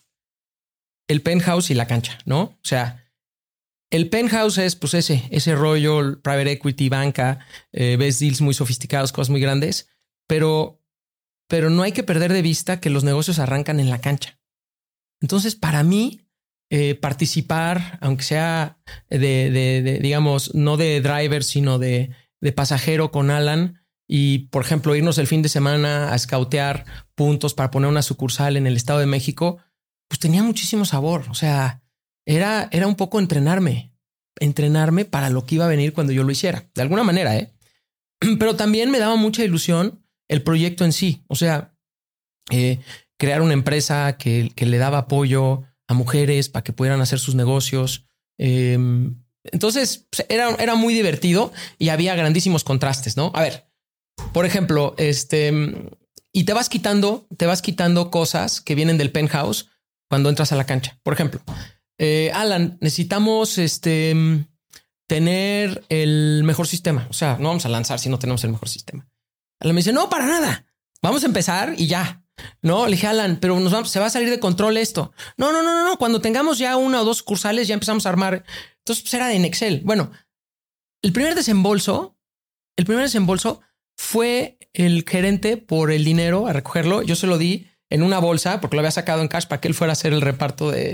el penthouse y la cancha, ¿no? O sea, el penthouse es pues ese, ese rollo, private equity, banca, eh, ves deals muy sofisticados, cosas muy grandes, pero, pero no hay que perder de vista que los negocios arrancan en la cancha. Entonces, para mí, eh, participar, aunque sea de, de, de, digamos, no de driver, sino de, de pasajero con Alan y, por ejemplo, irnos el fin de semana a scoutear puntos para poner una sucursal en el Estado de México, pues tenía muchísimo sabor. O sea, era, era un poco entrenarme, entrenarme para lo que iba a venir cuando yo lo hiciera, de alguna manera, ¿eh? Pero también me daba mucha ilusión el proyecto en sí. O sea, eh, crear una empresa que, que le daba apoyo a mujeres para que pudieran hacer sus negocios. Eh, entonces era, era muy divertido y había grandísimos contrastes, ¿no? A ver, por ejemplo, este, y te vas quitando, te vas quitando cosas que vienen del penthouse cuando entras a la cancha. Por ejemplo, eh, Alan, necesitamos este, tener el mejor sistema. O sea, no vamos a lanzar si no tenemos el mejor sistema. Alan me dice, no, para nada. Vamos a empezar y ya. No, le dije, Alan, pero nos vamos, se va a salir de control esto. No, no, no, no, no. Cuando tengamos ya una o dos cursales, ya empezamos a armar. Entonces, pues era en Excel. Bueno, el primer desembolso, el primer desembolso fue el gerente por el dinero a recogerlo. Yo se lo di en una bolsa porque lo había sacado en cash para que él fuera a hacer el reparto de,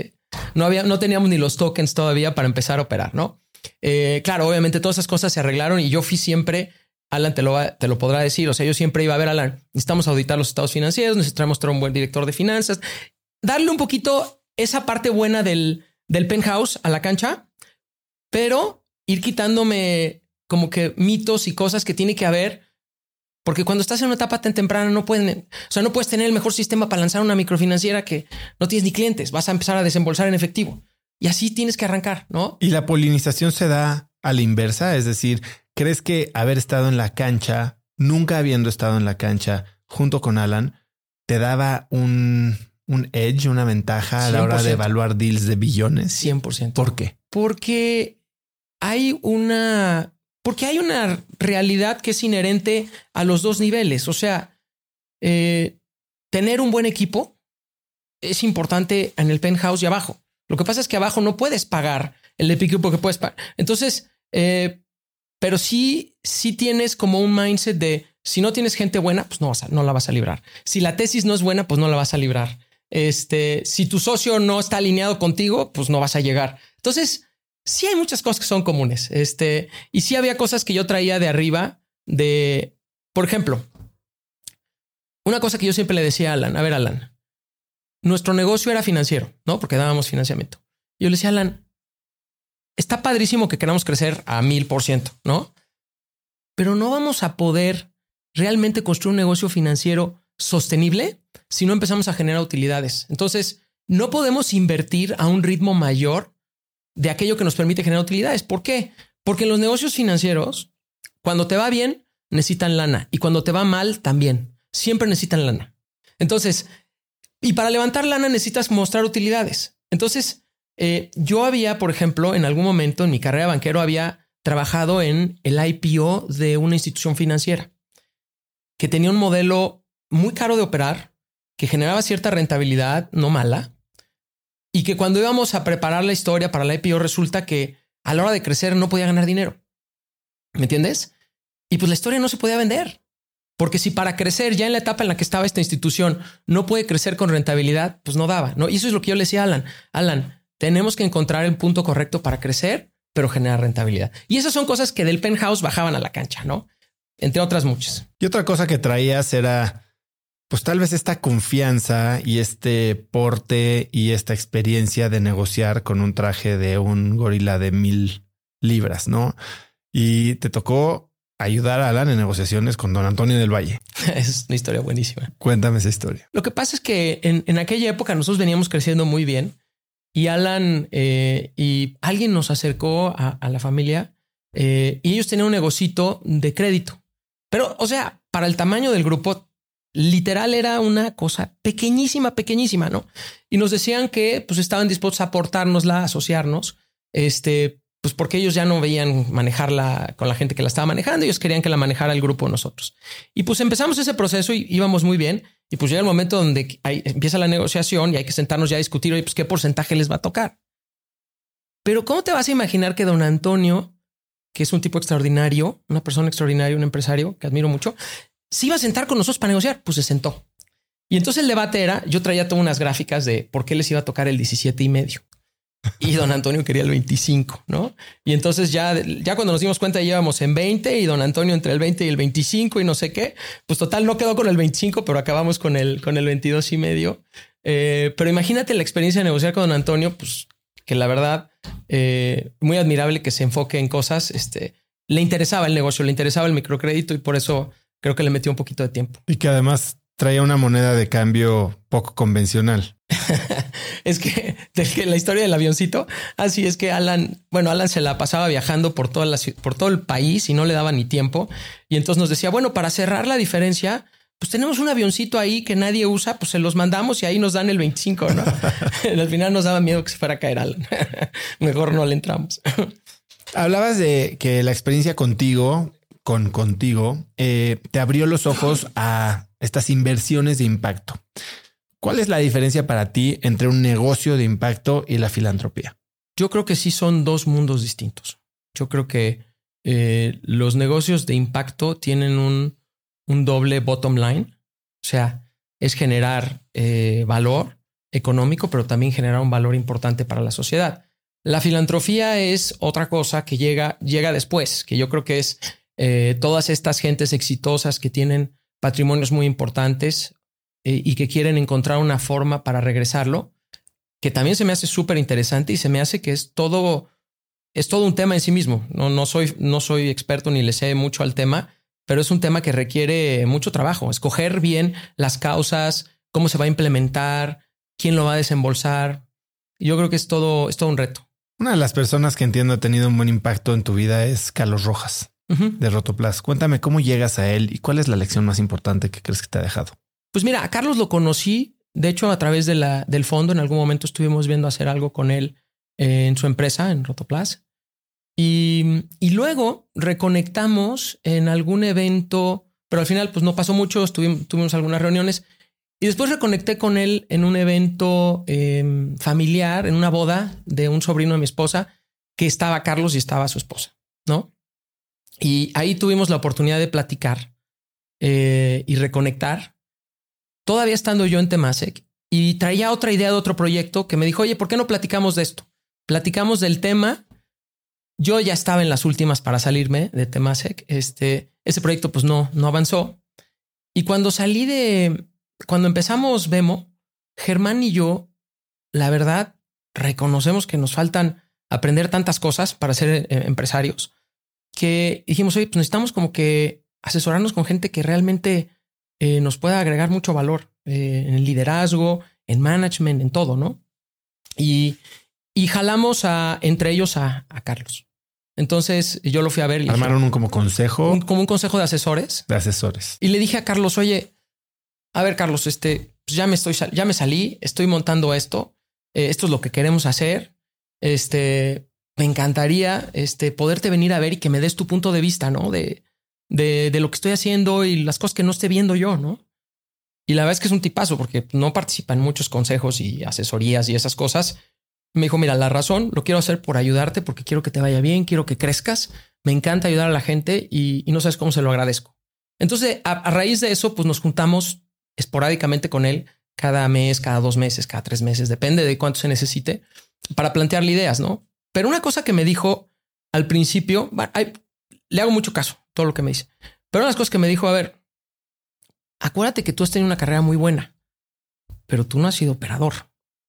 no había, no teníamos ni los tokens todavía para empezar a operar, ¿no? Eh, claro, obviamente todas esas cosas se arreglaron y yo fui siempre, Alan te lo, va, te lo podrá decir, o sea, yo siempre iba a ver, Alan, necesitamos auditar los estados financieros, necesitamos traer un buen director de finanzas, darle un poquito esa parte buena del, del penthouse a la cancha, pero ir quitándome como que mitos y cosas que tiene que haber, porque cuando estás en una etapa tan temprana no pueden, o sea, no puedes tener el mejor sistema para lanzar una microfinanciera que no tienes ni clientes, vas a empezar a desembolsar en efectivo y así tienes que arrancar, ¿no? Y la polinización se da a la inversa, es decir, ¿crees que haber estado en la cancha, nunca habiendo estado en la cancha junto con Alan, te daba un, un edge, una ventaja a la hora de evaluar deals de billones? cien por ciento. ¿Por qué? Porque hay una, porque hay una realidad que es inherente a los dos niveles. O sea, eh, tener un buen equipo es importante en el penthouse y abajo. Lo que pasa es que abajo no puedes pagar el equipo que puedes pagar. Entonces, eh, pero sí, sí tienes como un mindset de si no tienes gente buena, pues no, vas a, no la vas a librar. Si la tesis no es buena, pues no la vas a librar. Este, si tu socio no está alineado contigo, pues no vas a llegar. Entonces, sí hay muchas cosas que son comunes. Este, y sí había cosas que yo traía de arriba de, por ejemplo, una cosa que yo siempre le decía a Alan, a ver, Alan, nuestro negocio era financiero, ¿no? Porque dábamos financiamiento. Yo le decía a Alan, está padrísimo que queramos crecer a mil por ciento, ¿no? Pero no vamos a poder realmente construir un negocio financiero sostenible si no empezamos a generar utilidades. Entonces, no podemos invertir a un ritmo mayor de aquello que nos permite generar utilidades. ¿Por qué? Porque en los negocios financieros, cuando te va bien, necesitan lana. Y cuando te va mal, también. Siempre necesitan lana. Entonces, y para levantar lana necesitas mostrar utilidades. Entonces, eh, yo había, por ejemplo, en algún momento en mi carrera de banquero, había trabajado en el I P O de una institución financiera que tenía un modelo muy caro de operar, que generaba cierta rentabilidad, no mala, y que cuando íbamos a preparar la historia para la I P O resulta que a la hora de crecer no podía ganar dinero. ¿Me entiendes? Y pues la historia no se podía vender. Porque si para crecer ya en la etapa en la que estaba esta institución no puede crecer con rentabilidad, pues no daba, ¿no? Y eso es lo que yo le decía a Alan. Alan, tenemos que encontrar el punto correcto para crecer, pero generar rentabilidad. Y esas son cosas que del penthouse bajaban a la cancha, ¿no? Entre otras muchas. Y otra cosa que traías era, pues tal vez esta confianza y este porte y esta experiencia de negociar con un traje de un gorila de mil libras, ¿no? Y te tocó ayudar a Alan en negociaciones con don Antonio del Valle. Es una historia buenísima. Cuéntame esa historia. Lo que pasa es que en, en aquella época nosotros veníamos creciendo muy bien y Alan eh, y alguien nos acercó a, a la familia eh, y ellos tenían un negocito de crédito. Pero, o sea, para el tamaño del grupo, literal era una cosa pequeñísima, pequeñísima, ¿no? Y nos decían que pues estaban dispuestos a aportárnosla, a asociarnos, este, pues porque ellos ya no veían manejarla con la gente que la estaba manejando. Ellos querían que la manejara el grupo de nosotros. Y pues empezamos ese proceso y íbamos muy bien. Y pues llega el momento donde hay, empieza la negociación y hay que sentarnos ya a discutir, oye, pues qué porcentaje les va a tocar. Pero ¿cómo te vas a imaginar que don Antonio, que es un tipo extraordinario, una persona extraordinaria, un empresario que admiro mucho, se iba a sentar con nosotros para negociar? Pues se sentó. Y entonces el debate era, yo traía todas unas gráficas de por qué les iba a tocar el diecisiete y medio. Y don Antonio quería el veinticinco, ¿no? Y entonces ya, ya cuando nos dimos cuenta ya íbamos en veinte y don Antonio entre el veinte y el veinticinco y no sé qué. Pues total no quedó con el veinticinco, pero acabamos con el, con el veintidós y medio. Eh, pero imagínate la experiencia de negociar con don Antonio, pues que la verdad, eh, muy admirable que se enfoque en cosas. Este, le interesaba el negocio, le interesaba el microcrédito y por eso creo que le metió un poquito de tiempo. Y que además traía una moneda de cambio poco convencional. Es que, de que la historia del avioncito, así es que Alan, bueno, Alan se la pasaba viajando por toda la, por todo el país y no le daba ni tiempo. Y entonces nos decía, bueno, para cerrar la diferencia, pues tenemos un avioncito ahí que nadie usa, pues se los mandamos y ahí nos dan el veinticinco, ¿no? Al final nos daba miedo que se fuera a caer Alan. Mejor no le entramos. Hablabas de que la experiencia contigo, con contigo, eh, te abrió los ojos a estas inversiones de impacto. ¿Cuál es la diferencia para ti entre un negocio de impacto y la filantropía? Yo creo que sí son dos mundos distintos. Yo creo que eh, los negocios de impacto tienen un, un doble bottom line. O sea, es generar eh, valor económico, pero también generar un valor importante para la sociedad. La filantropía es otra cosa que llega, llega después, que yo creo que es eh, todas estas gentes exitosas que tienen patrimonios muy importantes eh, y que quieren encontrar una forma para regresarlo, que también se me hace súper interesante y se me hace que es todo, es todo un tema en sí mismo. No, no soy, no soy experto ni le sé mucho al tema, pero es un tema que requiere mucho trabajo. Escoger bien las causas, cómo se va a implementar, quién lo va a desembolsar. Yo creo que es todo, es todo un reto. Una de las personas que entiendo ha tenido un buen impacto en tu vida es Carlos Rojas, uh-huh. de Rotoplas. Cuéntame cómo llegas a él y cuál es la lección más importante que crees que te ha dejado. Pues mira, a Carlos lo conocí, de hecho, a través de la, del fondo. En algún momento estuvimos viendo hacer algo con él eh, en su empresa, en Rotoplas. Y, y luego reconectamos en algún evento, pero al final pues no pasó mucho, estuvimos, tuvimos algunas reuniones. Y después reconecté con él en un evento eh, familiar, en una boda de un sobrino de mi esposa, que estaba Carlos y estaba su esposa, ¿no? Y ahí tuvimos la oportunidad de platicar eh, y reconectar, todavía estando yo en Temasek, y traía otra idea de otro proyecto que me dijo, oye, ¿por qué no platicamos de esto? Platicamos del tema. Yo ya estaba en las últimas para salirme de Temasek. Este, ese proyecto pues no, no avanzó. Y cuando salí de... Cuando empezamos Vemo, Germán y yo, la verdad, reconocemos que nos faltan aprender tantas cosas para ser eh, empresarios, que dijimos, oye, pues necesitamos como que asesorarnos con gente que realmente eh, nos pueda agregar mucho valor eh, en el liderazgo, en management, en todo, ¿no? Y, y jalamos a, entre ellos a, a Carlos. Entonces yo lo fui a ver. Y ¿Armaron dije, un como consejo? Un, como un consejo de asesores. De asesores. Y le dije a Carlos, oye, a ver, Carlos, este, pues ya me estoy, ya me salí, estoy montando esto. Eh, esto es lo que queremos hacer. Este, me encantaría, este, poderte venir a ver y que me des tu punto de vista, ¿no? De, de, de lo que estoy haciendo y las cosas que no esté viendo yo, ¿no? Y la verdad es que es un tipazo porque no participa en muchos consejos y asesorías y esas cosas. Me dijo, mira, la razón lo quiero hacer por ayudarte porque quiero que te vaya bien, quiero que crezcas. Me encanta ayudar a la gente y, y no sabes cómo se lo agradezco. Entonces, a, a raíz de eso, pues nos juntamos esporádicamente con él cada mes, cada dos meses, cada tres meses, depende de cuánto se necesite para plantearle ideas, ¿no? Pero una cosa que me dijo al principio, bueno, ay, le hago mucho caso todo lo que me dice, pero una de las cosas que me dijo, a ver, acuérdate que tú has tenido una carrera muy buena, pero tú no has sido operador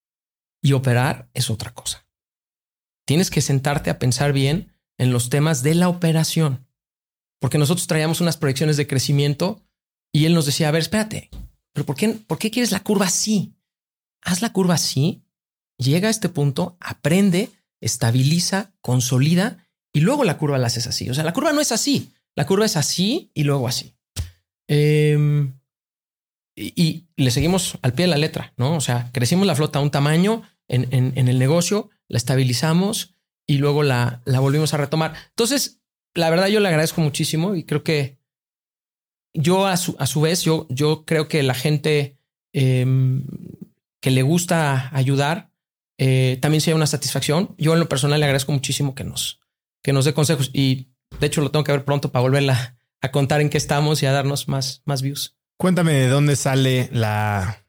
y operar es otra cosa. Tienes que sentarte a pensar bien en los temas de la operación, porque nosotros traíamos unas proyecciones de crecimiento y él nos decía, a ver, espérate, pero ¿por qué, por qué quieres la curva así? Haz la curva así, llega a este punto, aprende, estabiliza, consolida y luego la curva la haces así. O sea, la curva no es así, la curva es así y luego así. Eh, y, y le seguimos al pie de la letra, ¿no? O sea, crecimos la flota a un tamaño en, en, en el negocio, la estabilizamos y luego la, la volvimos a retomar. Entonces, la verdad yo le agradezco muchísimo y creo que yo a su, a su vez, yo, yo creo que la gente eh, que le gusta ayudar eh, también sea una satisfacción. Yo en lo personal le agradezco muchísimo que nos, que nos dé consejos y de hecho lo tengo que ver pronto para volverla a contar en qué estamos y a darnos más, más views. Cuéntame de dónde sale la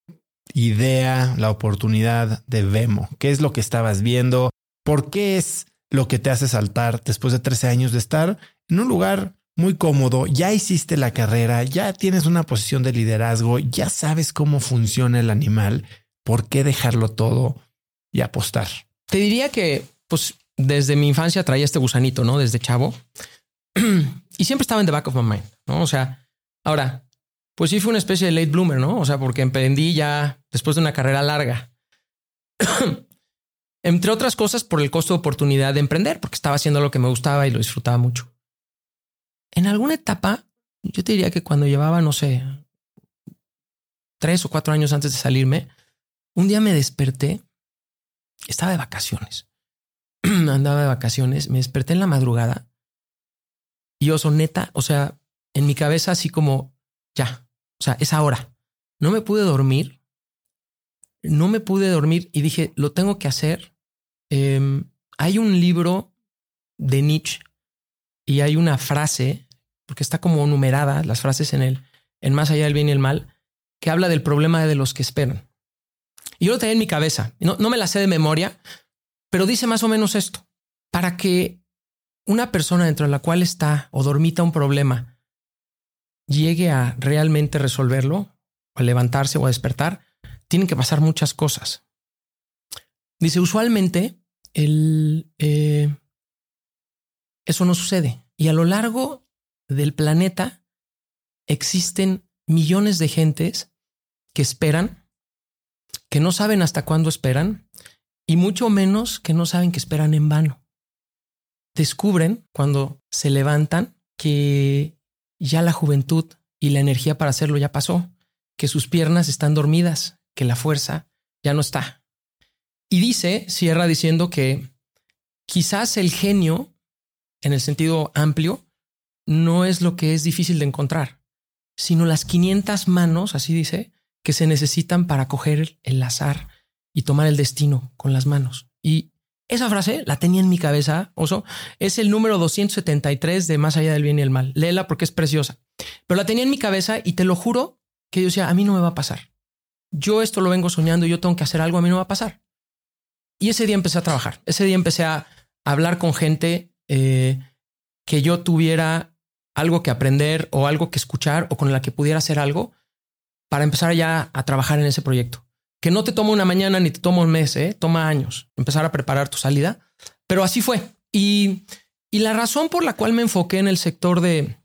idea, la oportunidad de Vemo. ¿Qué es lo que estabas viendo? ¿Por qué es lo que te hace saltar después de trece años de estar en un lugar muy cómodo? Ya hiciste la carrera, ya tienes una posición de liderazgo, ya sabes cómo funciona el animal. ¿Por qué dejarlo todo y apostar? Te diría que, pues, desde mi infancia traía este gusanito, ¿no? Desde chavo. Y siempre estaba en the back of my mind, ¿no? O sea, ahora, pues sí fue una especie de late bloomer, ¿no? O sea, porque emprendí ya después de una carrera larga. Entre otras cosas, por el costo de oportunidad de emprender, porque estaba haciendo lo que me gustaba y lo disfrutaba mucho. En alguna etapa, yo te diría que cuando llevaba, no sé, tres o cuatro años antes de salirme, un día me desperté, estaba de vacaciones, andaba de vacaciones, me desperté en la madrugada y yo, neta, o sea, en mi cabeza así como, ya, o sea, es ahora. No me pude dormir, no me pude dormir y dije, lo tengo que hacer. Eh, hay un libro de Nietzsche y hay una frase, porque está como numerada las frases en el, en Más allá del bien y el mal, que habla del problema de los que esperan. Y yo lo tenía en mi cabeza. No, no me la sé de memoria, pero dice más o menos esto. Para que una persona dentro de la cual está o dormita un problema llegue a realmente resolverlo, o a levantarse o a despertar, tienen que pasar muchas cosas. Dice, usualmente el, eh, eso no sucede. Y a lo largo del planeta existen millones de gentes que esperan, que no saben hasta cuándo esperan, y mucho menos que no saben que esperan en vano. Descubren cuando se levantan que ya la juventud y la energía para hacerlo ya pasó, que sus piernas están dormidas, que la fuerza ya no está. Y dice, cierra diciendo que quizás el genio, en el sentido amplio, no es lo que es difícil de encontrar, sino las quinientas manos, así dice, que se necesitan para coger el azar y tomar el destino con las manos. Y esa frase la tenía en mi cabeza, Oso. Es el número doscientos setenta y tres de Más allá del bien y el mal. Léela porque es preciosa. Pero la tenía en mi cabeza y te lo juro que yo decía, a mí no me va a pasar. Yo esto lo vengo soñando y yo tengo que hacer algo, a mí no va a pasar. Y ese día empecé a trabajar. Ese día empecé a hablar con gente eh, que yo tuviera algo que aprender o algo que escuchar o con la que pudiera hacer algo para empezar ya a trabajar en ese proyecto. Que no te toma una mañana ni te toma un mes, ¿eh? Toma años empezar a preparar tu salida. Pero así fue. Y, y la razón por la cual me enfoqué en el sector de,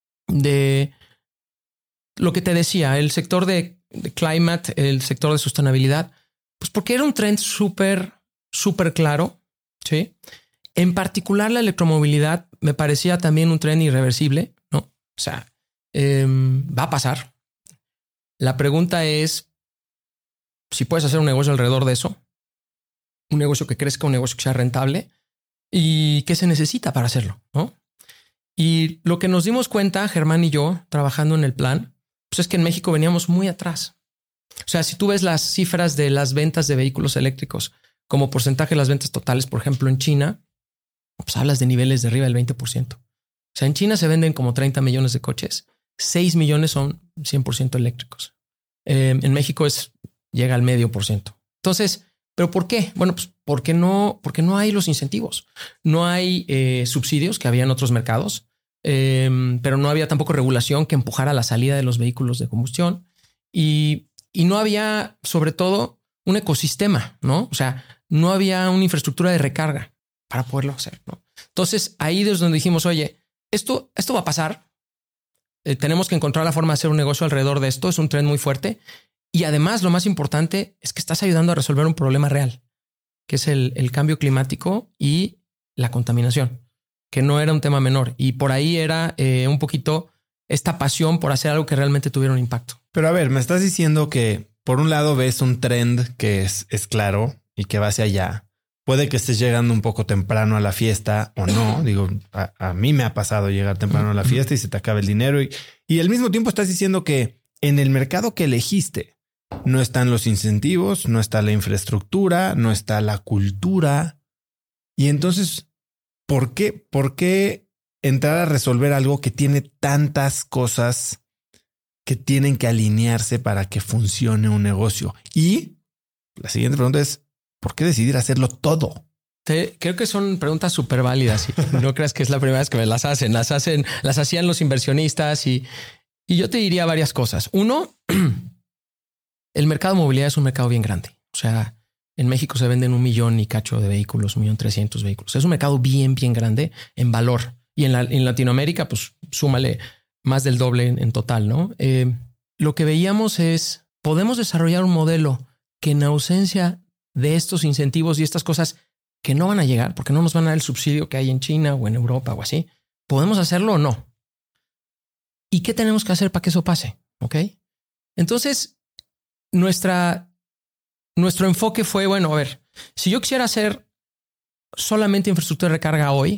de lo que te decía, el sector de, de climate, el sector de sostenibilidad, pues porque era un trend súper, súper claro. ¿Sí? En particular la electromovilidad me parecía también un tren irreversible, ¿no? O sea, eh, va a pasar. La pregunta es si puedes hacer un negocio alrededor de eso, un negocio que crezca, un negocio que sea rentable y qué se necesita para hacerlo, ¿no? Y lo que nos dimos cuenta, Germán y yo, trabajando en el plan, pues es que en México veníamos muy atrás. O sea, si tú ves las cifras de las ventas de vehículos eléctricos como porcentaje de las ventas totales, por ejemplo, en China, pues hablas de niveles de arriba del veinte por ciento. O sea, en China se venden como treinta millones de coches, seis millones son cien por ciento eléctricos. Eh, en México es, llega al medio por ciento. Entonces, ¿pero por qué? Bueno, pues porque no, porque no hay los incentivos. No hay eh, subsidios que había en otros mercados, eh, pero no había tampoco regulación que empujara la salida de los vehículos de combustión y, y no había, sobre todo, un ecosistema, ¿no? O sea, no había una infraestructura de recarga para poderlo hacer, ¿no? Entonces, ahí desde donde dijimos, oye, esto, esto va a pasar. Eh, tenemos que encontrar la forma de hacer un negocio alrededor de esto. Es un tren muy fuerte. Y además, lo más importante es que estás ayudando a resolver un problema real, que es el, el cambio climático y la contaminación, que no era un tema menor. Y por ahí era eh, un poquito esta pasión por hacer algo que realmente tuviera un impacto. Pero a ver, me estás diciendo que por un lado ves un trend que es, es claro y que va hacia allá. Puede que estés llegando un poco temprano a la fiesta o no. Digo, a, a mí me ha pasado llegar temprano a la fiesta y se te acaba el dinero. Y, y al mismo tiempo estás diciendo que en el mercado que elegiste no están los incentivos, no está la infraestructura, no está la cultura. Y entonces, ¿por qué, por qué entrar a resolver algo que tiene tantas cosas que tienen que alinearse para que funcione un negocio? Y la siguiente pregunta es, ¿por qué decidir hacerlo todo? Te, creo que son preguntas súper válidas. No creas que es la primera vez que me las hacen. Las hacen, las hacían los inversionistas y, y yo te diría varias cosas. Uno, el mercado de movilidad es un mercado bien grande. O sea, en México se venden un millón y cacho de vehículos, un millón trescientos vehículos. Es un mercado bien, bien grande en valor. Y en, la, en Latinoamérica, pues súmale más del doble en, en total, ¿no? Eh, lo que veíamos es, podemos desarrollar un modelo que en ausencia de estos incentivos y estas cosas que no van a llegar porque no nos van a dar el subsidio que hay en China o en Europa o así, ¿podemos hacerlo o no? ¿Y qué tenemos que hacer para que eso pase? ¿Ok? Entonces, nuestra, nuestro enfoque fue, bueno, a ver, si yo quisiera hacer solamente infraestructura de recarga hoy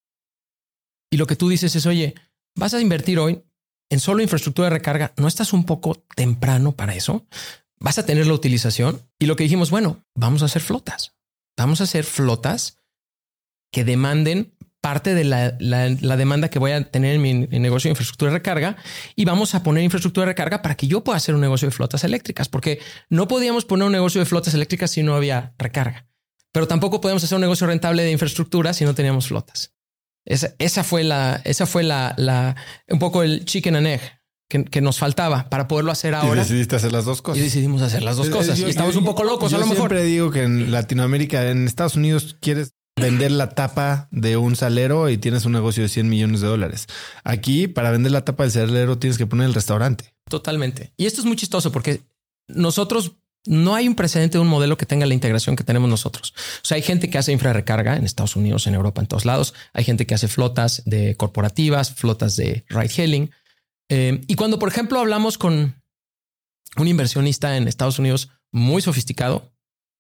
y lo que tú dices es, oye, vas a invertir hoy en solo infraestructura de recarga, ¿no estás un poco temprano para eso? Vas a tener la utilización y lo que dijimos, bueno, vamos a hacer flotas. Vamos a hacer flotas que demanden parte de la, la, la demanda que voy a tener en mi, mi negocio de infraestructura de recarga, y vamos a poner infraestructura de recarga para que yo pueda hacer un negocio de flotas eléctricas, porque no podíamos poner un negocio de flotas eléctricas si no había recarga, pero tampoco podemos hacer un negocio rentable de infraestructura si no teníamos flotas. Esa, esa fue la, esa fue la, la, un poco el chicken and egg que, que nos faltaba para poderlo hacer ahora. Y decidiste hacer las dos cosas. Y decidimos hacer las dos cosas. Yo, y estamos yo, un poco locos. Yo a lo mejor. Siempre digo que en Latinoamérica, en Estados Unidos, quieres vender la tapa de un salero y tienes un negocio de cien millones de dólares. Aquí, para vender la tapa del salero, tienes que poner el restaurante. Totalmente. Y esto es muy chistoso porque nosotros no hay un precedente de un modelo que tenga la integración que tenemos nosotros. O sea, hay gente que hace infrarrecarga en Estados Unidos, en Europa, en todos lados. Hay gente que hace flotas de corporativas, flotas de ride hailing. Eh, y cuando, por ejemplo, hablamos con un inversionista en Estados Unidos muy sofisticado,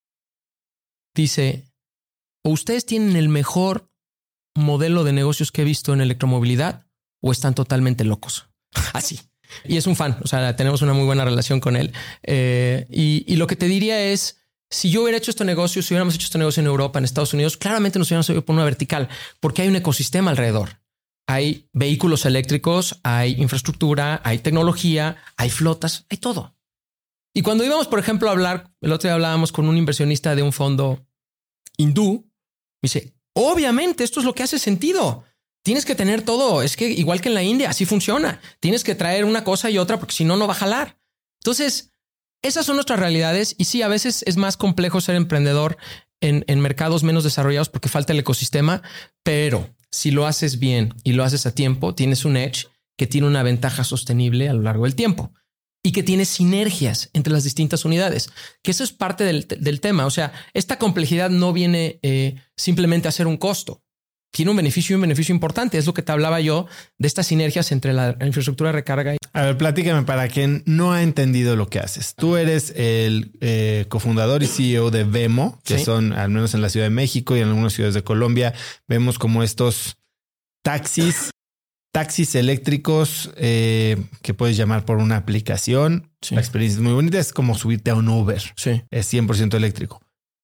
dice: o ustedes tienen el mejor modelo de negocios que he visto en electromovilidad o están totalmente locos. Así. Y es un fan. O sea, tenemos una muy buena relación con él. Eh, y, y lo que te diría es, si yo hubiera hecho este negocio, si hubiéramos hecho este negocio en Europa, en Estados Unidos, claramente nos hubiéramos ido por una vertical, porque hay un ecosistema alrededor. Hay vehículos eléctricos, hay infraestructura, hay tecnología, hay flotas, hay todo. Y cuando íbamos, por ejemplo, a hablar, el otro día hablábamos con un inversionista de un fondo hindú, me dice: obviamente esto es lo que hace sentido. Tienes que tener todo. Es que igual que en la India, así funciona. Tienes que traer una cosa y otra porque si no, no va a jalar. Entonces, esas son nuestras realidades. Y sí, a veces es más complejo ser emprendedor en, en mercados menos desarrollados porque falta el ecosistema. Pero si lo haces bien y lo haces a tiempo, tienes un edge que tiene una ventaja sostenible a lo largo del tiempo y que tiene sinergias entre las distintas unidades, que eso es parte del, del tema. O sea, esta complejidad no viene eh, simplemente a ser un costo. Tiene un beneficio y un beneficio importante. Es lo que te hablaba yo de estas sinergias entre la infraestructura de recarga. Y... A ver, platícame para quien no ha entendido lo que haces. Tú eres el eh, cofundador y C E O de Vemo, que ¿sí? son, al menos en la Ciudad de México y en algunas ciudades de Colombia, vemos como estos taxis, taxis eléctricos eh, que puedes llamar por una aplicación. Sí. La experiencia es muy bonita. Es como subirte a un Uber. Sí. Es cien por ciento eléctrico.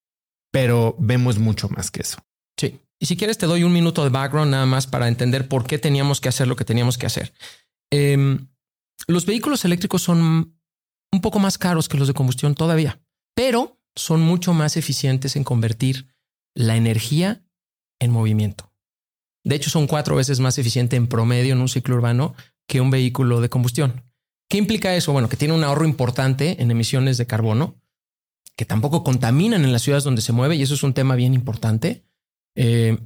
Pero Vemo es mucho más que eso. Sí. Y si quieres te doy un minuto de background nada más para entender por qué teníamos que hacer lo que teníamos que hacer. Eh, los vehículos eléctricos son un poco más caros que los de combustión todavía, pero son mucho más eficientes en convertir la energía en movimiento. De hecho, son cuatro veces más eficiente en promedio en un ciclo urbano que un vehículo de combustión. ¿Qué implica eso? Bueno, que tiene un ahorro importante en emisiones de carbono, que tampoco contaminan en las ciudades donde se mueve, y eso es un tema bien importante. Eh,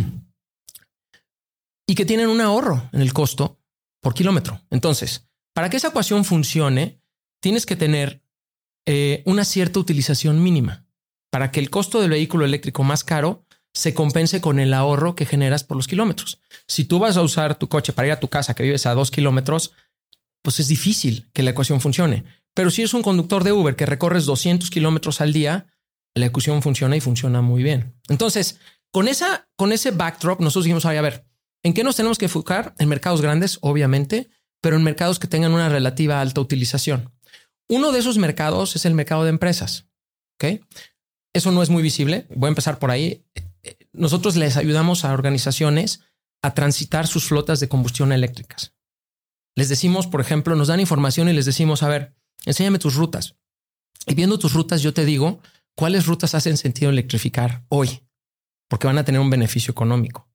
y que tienen un ahorro en el costo por kilómetro. Entonces, para que esa ecuación funcione, tienes que tener eh, una cierta utilización mínima para que el costo del vehículo eléctrico más caro se compense con el ahorro que generas por los kilómetros. Si tú vas a usar tu coche para ir a tu casa que vives a dos kilómetros, pues es difícil que la ecuación funcione. Pero si eres un conductor de Uber que recorres doscientos kilómetros al día, la ecuación funciona y funciona muy bien. Entonces, Con, esa, con ese backdrop, nosotros dijimos, a ver, ¿en qué nos tenemos que enfocar? En mercados grandes, obviamente, pero en mercados que tengan una relativa alta utilización. Uno de esos mercados es el mercado de empresas. ¿Okay? Eso no es muy visible. Voy a empezar por ahí. Nosotros les ayudamos a organizaciones a transitar sus flotas de combustión eléctricas. Les decimos, por ejemplo, nos dan información y les decimos, a ver, enséñame tus rutas. Y viendo tus rutas, yo te digo cuáles rutas hacen sentido electrificar hoy, porque van a tener un beneficio económico.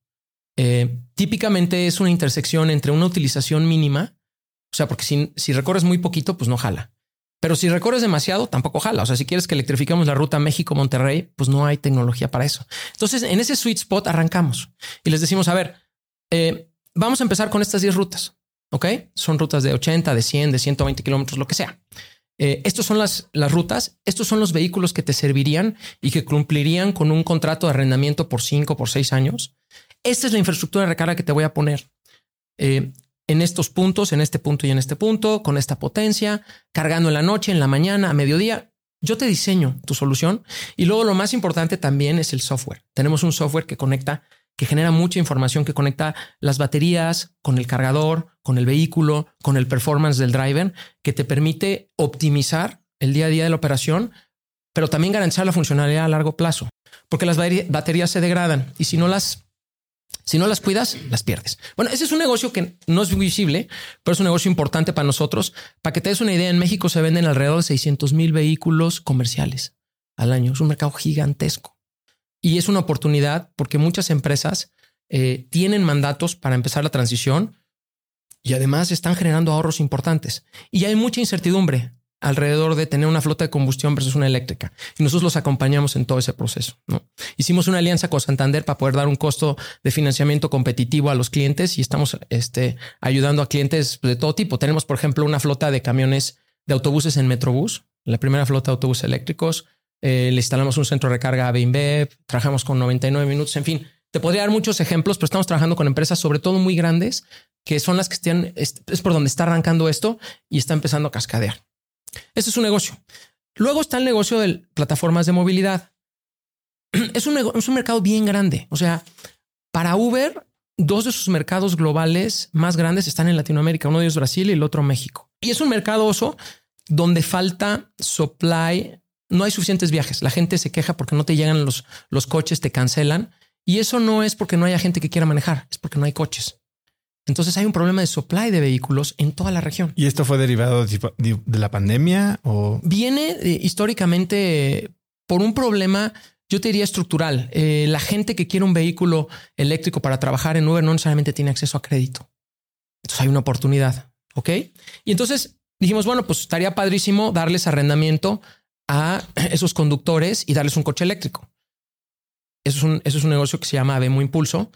Eh, típicamente es una intersección entre una utilización mínima, o sea, porque si, si recorres muy poquito, pues no jala. Pero si recorres demasiado, tampoco jala. O sea, si quieres que electrifiquemos la ruta México-Monterrey, pues no hay tecnología para eso. Entonces, en ese sweet spot arrancamos y les decimos, a ver, eh, vamos a empezar con estas diez rutas. ¿Ok? Son rutas de ochenta, de cien, de ciento veinte kilómetros, lo que sea. Eh, estos son las, las rutas. Estos son los vehículos que te servirían y que cumplirían con un contrato de arrendamiento por cinco, por seis años. Esta es la infraestructura de recarga que te voy a poner eh, en estos puntos, en este punto y en este punto, con esta potencia, cargando en la noche, en la mañana, a mediodía. Yo te diseño tu solución. Y luego lo más importante también es el software. Tenemos un software que conecta, que genera mucha información, que conecta las baterías con el cargador, con el vehículo, con el performance del driver, que te permite optimizar el día a día de la operación, pero también garantizar la funcionalidad a largo plazo, porque las baterías se degradan y si no las Si no las cuidas, las pierdes. Bueno, ese es un negocio que no es visible, pero es un negocio importante para nosotros. Para que te des una idea, en México se venden alrededor de seiscientos mil vehículos comerciales al año. Es un mercado gigantesco y es una oportunidad porque muchas empresas eh, tienen mandatos para empezar la transición y además están generando ahorros importantes. Y hay mucha incertidumbre alrededor de tener una flota de combustión versus una eléctrica. Y nosotros los acompañamos en todo ese proceso, ¿no? Hicimos una alianza con Santander para poder dar un costo de financiamiento competitivo a los clientes y estamos este, ayudando a clientes de todo tipo. Tenemos, por ejemplo, una flota de camiones de autobuses en Metrobús, la primera flota de autobuses eléctricos. Eh, le instalamos un centro de recarga a BEINBEV, trabajamos con noventa y nueve minutos. En fin, te podría dar muchos ejemplos, pero estamos trabajando con empresas, sobre todo muy grandes, que son las que están, es, es por donde está arrancando esto y está empezando a cascadear. Ese es un negocio. Luego está el negocio de plataformas de movilidad. Es un, es un mercado bien grande. O sea, para Uber, dos de sus mercados globales más grandes están en Latinoamérica. Uno de ellos Brasil y el otro México. Y es un mercado oso donde falta supply. No hay suficientes viajes. La gente se queja porque no te llegan los, los coches, te cancelan. Y eso no es porque no haya gente que quiera manejar, es porque no hay coches. Entonces hay un problema de supply de vehículos en toda la región. ¿Y esto fue derivado de la pandemia o...? Viene eh, históricamente por un problema, yo te diría estructural. Eh, la gente que quiere un vehículo eléctrico para trabajar en Uber no necesariamente tiene acceso a crédito. Entonces hay una oportunidad, ¿ok? Y entonces dijimos, bueno, pues estaría padrísimo darles arrendamiento a esos conductores y darles un coche eléctrico. Eso es un, eso es un negocio que se llama Vemo Impulso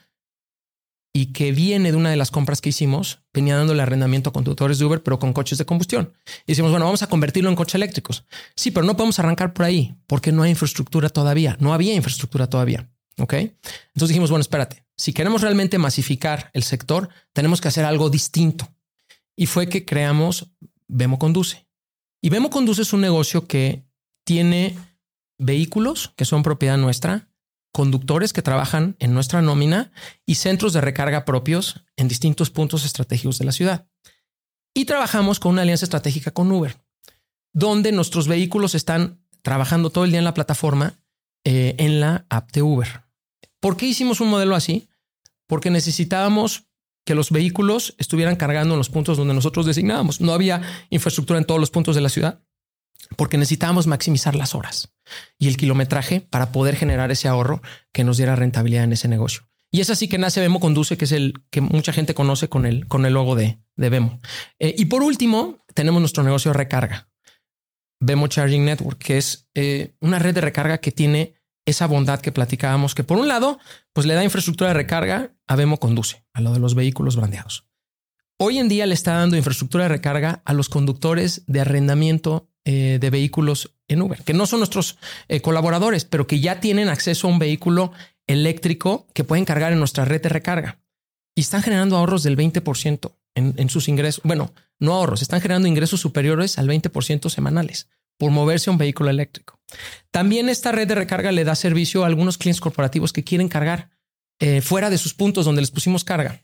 y que viene de una de las compras que hicimos. Venía dándole arrendamiento a conductores de Uber, pero con coches de combustión. Y decimos, bueno, vamos a convertirlo en coches eléctricos. Sí, pero no podemos arrancar por ahí porque no hay infraestructura todavía. No había infraestructura todavía. ¿Ok? Entonces dijimos, bueno, espérate. Si queremos realmente masificar el sector, tenemos que hacer algo distinto. Y fue que creamos Vemo Conduce. Y Vemo Conduce es un negocio que tiene vehículos que son propiedad nuestra, conductores que trabajan en nuestra nómina y centros de recarga propios en distintos puntos estratégicos de la ciudad. Y trabajamos con una alianza estratégica con Uber, donde nuestros vehículos están trabajando todo el día en la plataforma, eh, en la app de Uber. ¿Por qué hicimos un modelo así? Porque necesitábamos que los vehículos estuvieran cargando en los puntos donde nosotros designábamos. No había infraestructura en todos los puntos de la ciudad, porque necesitábamos maximizar las horas y el kilometraje para poder generar ese ahorro que nos diera rentabilidad en ese negocio. Y es así que nace Vemo Conduce, que es el que mucha gente conoce con el, con el logo de, de Vemo. Eh, y por último, tenemos nuestro negocio de recarga, Vemo Charging Network, que es eh, una red de recarga que tiene esa bondad que platicábamos, que por un lado, pues le da infraestructura de recarga a Vemo Conduce, a lo de los vehículos brandeados. Hoy en día le está dando infraestructura de recarga a los conductores de arrendamiento eh, de vehículos en Uber, que no son nuestros eh, colaboradores, pero que ya tienen acceso a un vehículo eléctrico que pueden cargar en nuestra red de recarga y están generando ahorros del veinte por ciento en, en sus ingresos. Bueno, no ahorros, están generando ingresos superiores al veinte por ciento semanales por moverse a un vehículo eléctrico. También esta red de recarga le da servicio a algunos clientes corporativos que quieren cargar eh, fuera de sus puntos donde les pusimos carga.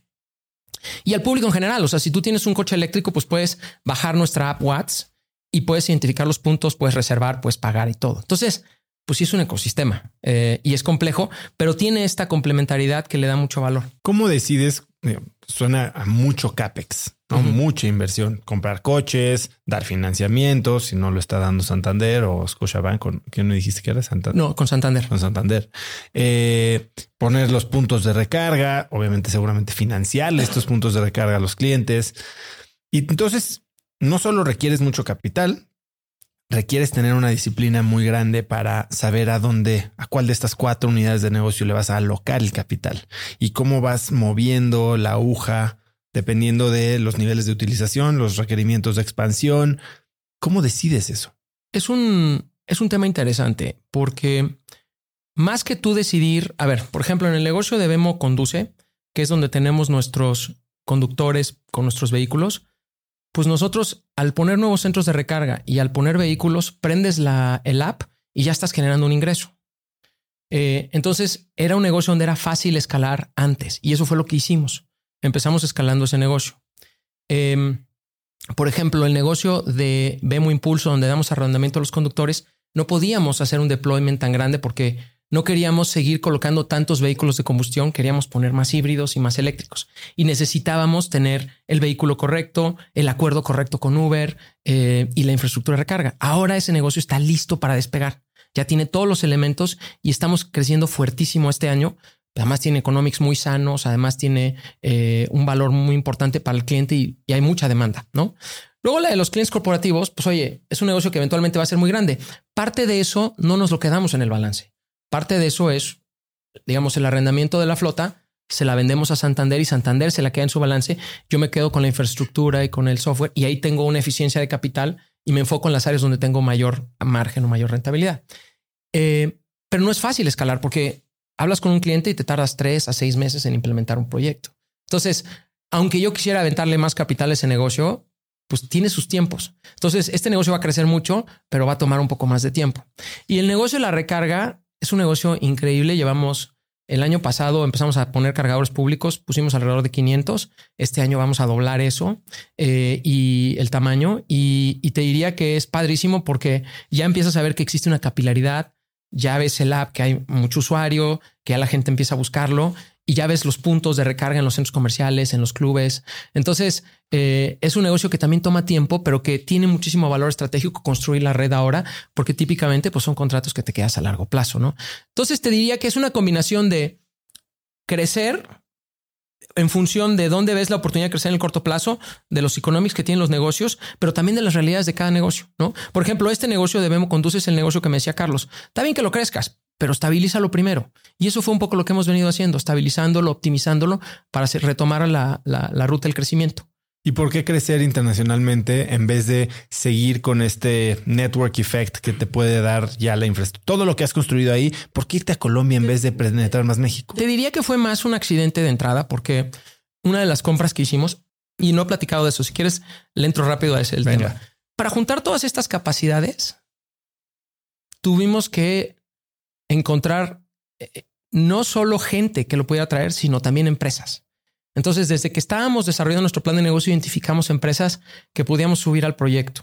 Y al público en general. O sea, si tú tienes un coche eléctrico, pues puedes bajar nuestra app Watts y puedes identificar los puntos, puedes reservar, puedes pagar y todo. Entonces, pues sí es un ecosistema eh, y es complejo, pero tiene esta complementariedad que le da mucho valor. ¿Cómo decides? Suena a mucho CAPEX, ¿no? Uh-huh. Mucha inversión, comprar coches, dar financiamiento, si no lo está dando Santander o Scotiabank, con ¿qué no dijiste que era Santander? No, con Santander. Con Santander. Eh, poner los puntos de recarga, obviamente seguramente financiar estos puntos de recarga a los clientes. Y entonces no solo requieres mucho capital, requieres tener una disciplina muy grande para saber a dónde, a cuál de estas cuatro unidades de negocio le vas a alocar el capital y cómo vas moviendo la aguja dependiendo de los niveles de utilización, los requerimientos de expansión. ¿Cómo decides eso? Es un, es un tema interesante porque más que tú decidir, a ver, por ejemplo, en el negocio de Vemo Conduce, que es donde tenemos nuestros conductores con nuestros vehículos, pues nosotros al poner nuevos centros de recarga y al poner vehículos, prendes la, el app y ya estás generando un ingreso. Eh, entonces era un negocio donde era fácil escalar antes y eso fue lo que hicimos. Empezamos escalando ese negocio. Eh, por ejemplo, el negocio de Vemo Impulso, donde damos arrendamiento a los conductores, no podíamos hacer un deployment tan grande porque no queríamos seguir colocando tantos vehículos de combustión, queríamos poner más híbridos y más eléctricos. Y necesitábamos tener el vehículo correcto, el acuerdo correcto con Uber eh, y la infraestructura de recarga. Ahora ese negocio está listo para despegar. Ya tiene todos los elementos y estamos creciendo fuertísimo este año. Además tiene economics muy sanos, además tiene eh, un valor muy importante para el cliente y, y hay mucha demanda, ¿no? Luego la de los clientes corporativos, pues oye, es un negocio que eventualmente va a ser muy grande. Parte de eso no nos lo quedamos en el balance. Parte de eso es, digamos, el arrendamiento de la flota, se la vendemos a Santander y Santander se la queda en su balance. Yo me quedo con la infraestructura y con el software y ahí tengo una eficiencia de capital y me enfoco en las áreas donde tengo mayor margen o mayor rentabilidad. Eh, pero no es fácil escalar porque hablas con un cliente y te tardas tres a seis meses en implementar un proyecto. Entonces, aunque yo quisiera aventarle más capital a ese negocio, pues tiene sus tiempos. Entonces, este negocio va a crecer mucho, pero va a tomar un poco más de tiempo. Y el negocio de la recarga es un negocio increíble. Llevamos el año pasado, empezamos a poner cargadores públicos, pusimos alrededor de quinientos. Este año vamos a doblar eso eh, y el tamaño. Y, y te diría que es padrísimo porque ya empiezas a ver que existe una capilaridad. Ya ves el app, que hay mucho usuario, que ya la gente empieza a buscarlo y ya ves los puntos de recarga en los centros comerciales, en los clubes. Entonces eh, es un negocio que también toma tiempo, pero que tiene muchísimo valor estratégico construir la red ahora, porque típicamente pues, son contratos que te quedas a largo plazo, ¿no? Entonces te diría que es una combinación de crecer en función de dónde ves la oportunidad de crecer en el corto plazo, de los economics que tienen los negocios, pero también de las realidades de cada negocio, ¿no? Por ejemplo, este negocio de Venmo Conduce es el negocio que me decía Carlos. Está bien que lo crezcas, pero estabilízalo primero. Y eso fue un poco lo que hemos venido haciendo, estabilizándolo, optimizándolo para hacer, retomar la, la, la ruta del crecimiento. ¿Y por qué crecer internacionalmente en vez de seguir con este network effect que te puede dar ya la infraestructura? Todo lo que has construido ahí, ¿por qué irte a Colombia en vez de penetrar más México? Te diría que fue más un accidente de entrada porque una de las compras que hicimos, y no he platicado de eso, si quieres le entro rápido a ese el tema. Para juntar todas estas capacidades, tuvimos que encontrar eh, no solo gente que lo pudiera traer, sino también empresas. Entonces, desde que estábamos desarrollando nuestro plan de negocio, identificamos empresas que podíamos subir al proyecto.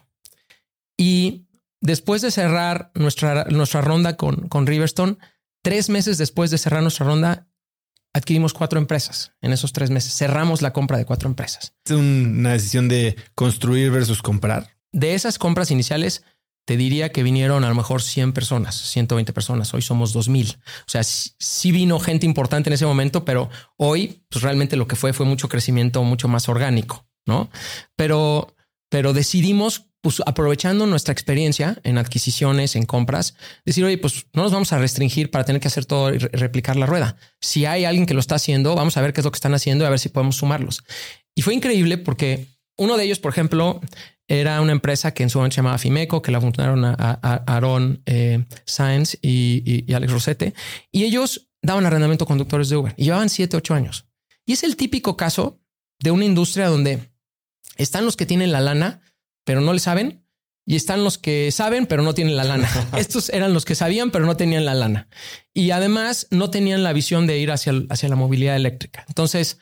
Y después de cerrar nuestra, nuestra ronda con, con Riverstone, tres meses después de cerrar nuestra ronda, adquirimos cuatro empresas. En esos tres meses cerramos la compra de cuatro empresas. ¿Es una decisión de construir versus comprar? De esas compras iniciales, te diría que vinieron a lo mejor cien personas, ciento veinte personas. Hoy somos dos mil. O sea, sí, sí vino gente importante en ese momento, pero hoy pues realmente lo que fue fue mucho crecimiento, mucho más orgánico, ¿no? Pero, pero decidimos, pues aprovechando nuestra experiencia en adquisiciones, en compras, decir, oye, pues no nos vamos a restringir para tener que hacer todo y re- replicar la rueda. Si hay alguien que lo está haciendo, vamos a ver qué es lo que están haciendo y a ver si podemos sumarlos. Y fue increíble porque uno de ellos, por ejemplo, era una empresa que en su momento se llamaba Fimeco, que la fundaron a, a, a Aaron eh, Sáenz y, y, y Alex Rosete. Y ellos daban arrendamiento a conductores de Uber y llevaban siete, ocho años. Y es el típico caso de una industria donde están los que tienen la lana, pero no le saben. Y están los que saben, pero no tienen la lana. Estos eran los que sabían, pero no tenían la lana. Y además no tenían la visión de ir hacia, hacia la movilidad eléctrica. Entonces,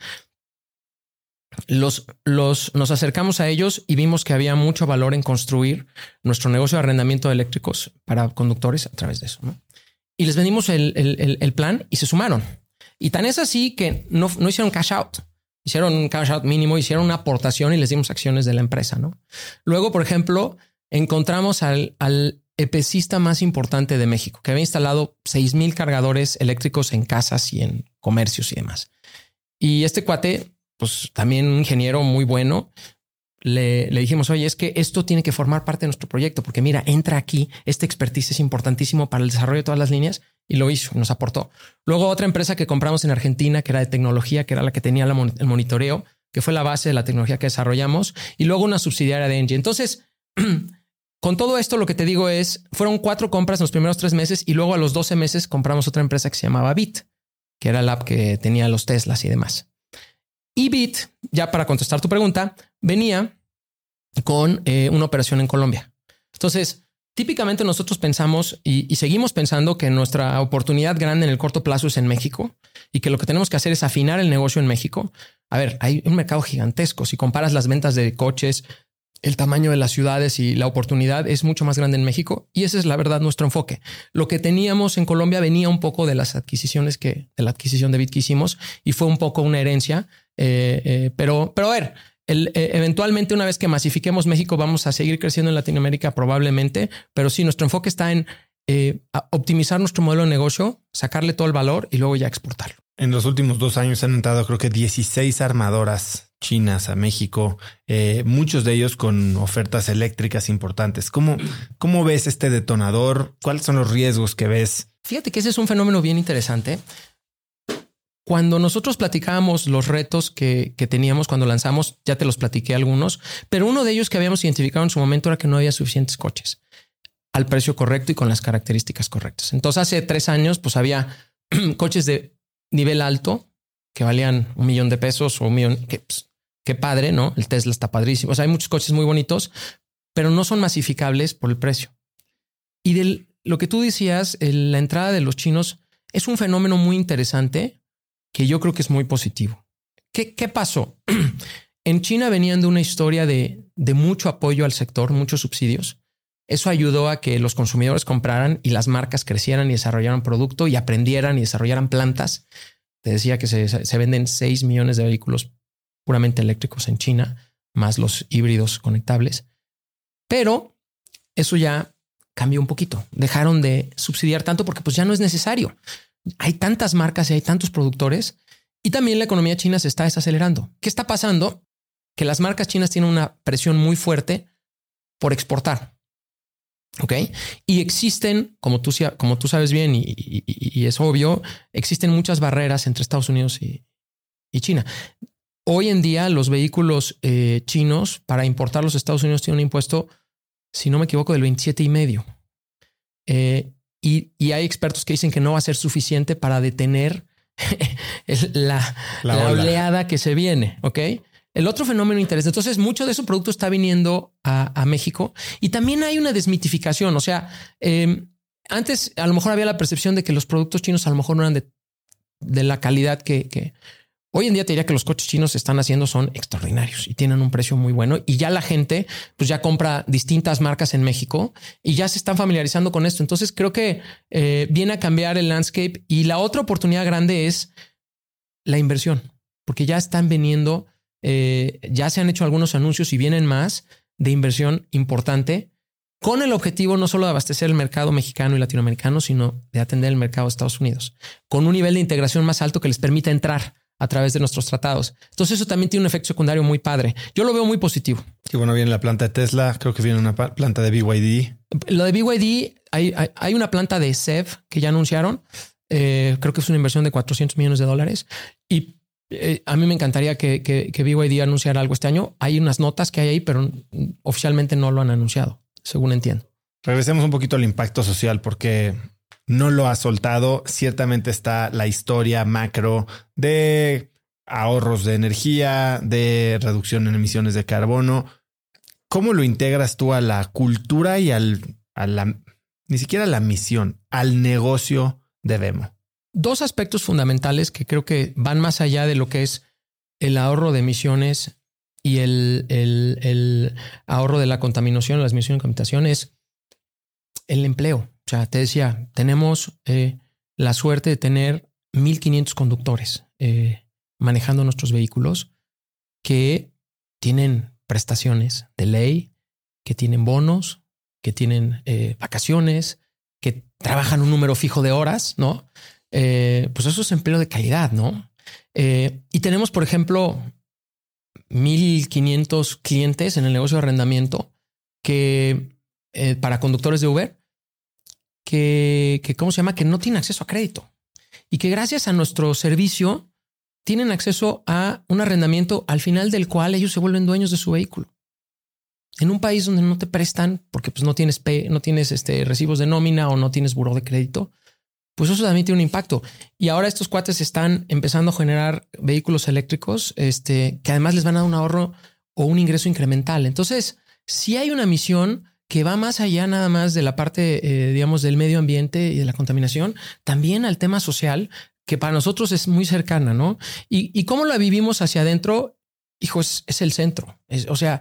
Los, los, nos acercamos a ellos y vimos que había mucho valor en construir nuestro negocio de arrendamiento de eléctricos para conductores a través de eso, ¿no? Y les vendimos el, el, el, el plan y se sumaron. Y tan es así que no, no hicieron cash out. Hicieron un cash out mínimo, hicieron una aportación y les dimos acciones de la empresa, ¿no? Luego, por ejemplo, encontramos al, al epicista más importante de México, que había instalado seis mil cargadores eléctricos en casas y en comercios y demás. Y este cuate, pues también un ingeniero muy bueno, le, le dijimos, oye, es que esto tiene que formar parte de nuestro proyecto, porque mira, entra aquí, este expertise es importantísimo para el desarrollo de todas las líneas, y lo hizo, nos aportó. Luego otra empresa que compramos en Argentina, que era de tecnología, que era la que tenía la, el monitoreo, que fue la base de la tecnología que desarrollamos, y luego una subsidiaria de Engie. Entonces, con todo esto, lo que te digo es, fueron cuatro compras en los primeros tres meses, y luego a los doce meses compramos otra empresa que se llamaba Bit, que era la app que tenía los Teslas y demás. Y Bit, ya para contestar tu pregunta, venía con eh, una operación en Colombia. Entonces, típicamente nosotros pensamos y, y seguimos pensando que nuestra oportunidad grande en el corto plazo es en México y que lo que tenemos que hacer es afinar el negocio en México. A ver, hay un mercado gigantesco. Si comparas las ventas de coches, el tamaño de las ciudades y la oportunidad es mucho más grande en México. Y ese es la verdad nuestro enfoque. Lo que teníamos en Colombia venía un poco de las adquisiciones que, de la adquisición de Bit que hicimos y fue un poco una herencia. Eh, eh, pero, pero a ver, el, eh, eventualmente una vez que masifiquemos México vamos a seguir creciendo en Latinoamérica probablemente. Pero sí, nuestro enfoque está en eh, optimizar nuestro modelo de negocio, sacarle todo el valor y luego ya exportarlo. En los últimos dos años han entrado creo que dieciséis armadoras chinas a México, eh, muchos de ellos con ofertas eléctricas importantes. ¿Cómo, ¿Cómo ves este detonador? ¿Cuáles son los riesgos que ves? Fíjate que ese es un fenómeno bien interesante. Cuando nosotros platicábamos los retos que, que teníamos cuando lanzamos, ya te los platiqué algunos, pero uno de ellos que habíamos identificado en su momento era que no había suficientes coches al precio correcto y con las características correctas. Entonces hace tres años pues había coches de nivel alto que valían un millón de pesos o un millón, que pues, qué padre, ¿no? El Tesla está padrísimo. O sea, hay muchos coches muy bonitos, pero no son masificables por el precio. Y de lo que tú decías, el, la entrada de los chinos es un fenómeno muy interesante que yo creo que es muy positivo. ¿Qué, qué pasó? En China venían de una historia de, de mucho apoyo al sector, muchos subsidios. Eso ayudó a que los consumidores compraran y las marcas crecieran y desarrollaran producto y aprendieran y desarrollaran plantas. Te decía que se, se venden seis millones de vehículos puramente eléctricos en China, más los híbridos conectables. Pero eso ya cambió un poquito. Dejaron de subsidiar tanto porque pues ya no es necesario. Hay tantas marcas y hay tantos productores y también la economía china se está desacelerando. ¿Qué está pasando? Que las marcas chinas tienen una presión muy fuerte por exportar. Ok. Y existen, como tú, como tú sabes bien, y, y, y es obvio, existen muchas barreras entre Estados Unidos y, y China. Hoy en día, los vehículos eh, chinos para importar a los Estados Unidos tienen un impuesto, si no me equivoco, del veintisiete y medio. Eh, y, y hay expertos que dicen que no va a ser suficiente para detener la, la, la oleada que se viene. Ok. El otro fenómeno interesante. Entonces, mucho de ese producto está viniendo a, a México y también hay una desmitificación. O sea, eh, antes a lo mejor había la percepción de que los productos chinos a lo mejor no eran de, de la calidad que, que hoy en día te diría que los coches chinos están haciendo son extraordinarios y tienen un precio muy bueno. Y ya la gente pues ya compra distintas marcas en México y ya se están familiarizando con esto. Entonces, creo que eh, viene a cambiar el landscape y la otra oportunidad grande es la inversión, porque ya están viniendo. Eh, ya se han hecho algunos anuncios y vienen más de inversión importante con el objetivo no solo de abastecer el mercado mexicano y latinoamericano, sino de atender el mercado de Estados Unidos con un nivel de integración más alto que les permita entrar a través de nuestros tratados. Entonces eso también tiene un efecto secundario muy padre. Yo lo veo muy positivo. Sí, bueno, viene la planta de Tesla, creo que viene una planta de B Y D. Lo de B Y D, hay, hay, hay una planta de S E V que ya anunciaron. Eh, creo que es una inversión de cuatrocientos millones de dólares y Eh, a mí me encantaría que, que, que B Y D anunciara algo este año. Hay unas notas que hay ahí, pero oficialmente no lo han anunciado, según entiendo. Regresemos un poquito al impacto social porque no lo ha soltado. Ciertamente está la historia macro de ahorros de energía, de reducción en emisiones de carbono. ¿Cómo lo integras tú a la cultura y al, a la, ni siquiera a la misión, al negocio de Vemo? Dos aspectos fundamentales que creo que van más allá de lo que es el ahorro de emisiones y el, el, el ahorro de la contaminación, las emisiones de contaminación, es el empleo. O sea, te decía, tenemos eh, la suerte de tener mil quinientos conductores eh, manejando nuestros vehículos que tienen prestaciones de ley, que tienen bonos, que tienen eh, vacaciones, que trabajan un número fijo de horas, ¿no? Eh, pues eso es empleo de calidad, ¿no? Eh, y tenemos, por ejemplo, mil quinientos clientes en el negocio de arrendamiento que eh, para conductores de Uber que, que, ¿cómo se llama? Que no tienen acceso a crédito y que gracias a nuestro servicio tienen acceso a un arrendamiento al final del cual ellos se vuelven dueños de su vehículo. En un país donde no te prestan porque pues no tienes, P, no tienes este, recibos de nómina o no tienes buró de crédito, pues eso también tiene un impacto. Y ahora estos cuates están empezando a generar vehículos eléctricos este, que además les van a dar un ahorro o un ingreso incremental. Entonces, sí hay una misión que va más allá nada más de la parte, eh, digamos, del medio ambiente y de la contaminación, también al tema social, que para nosotros es muy cercana, ¿no? Y, y cómo la vivimos hacia adentro, hijo, es, es el centro. Es, o sea,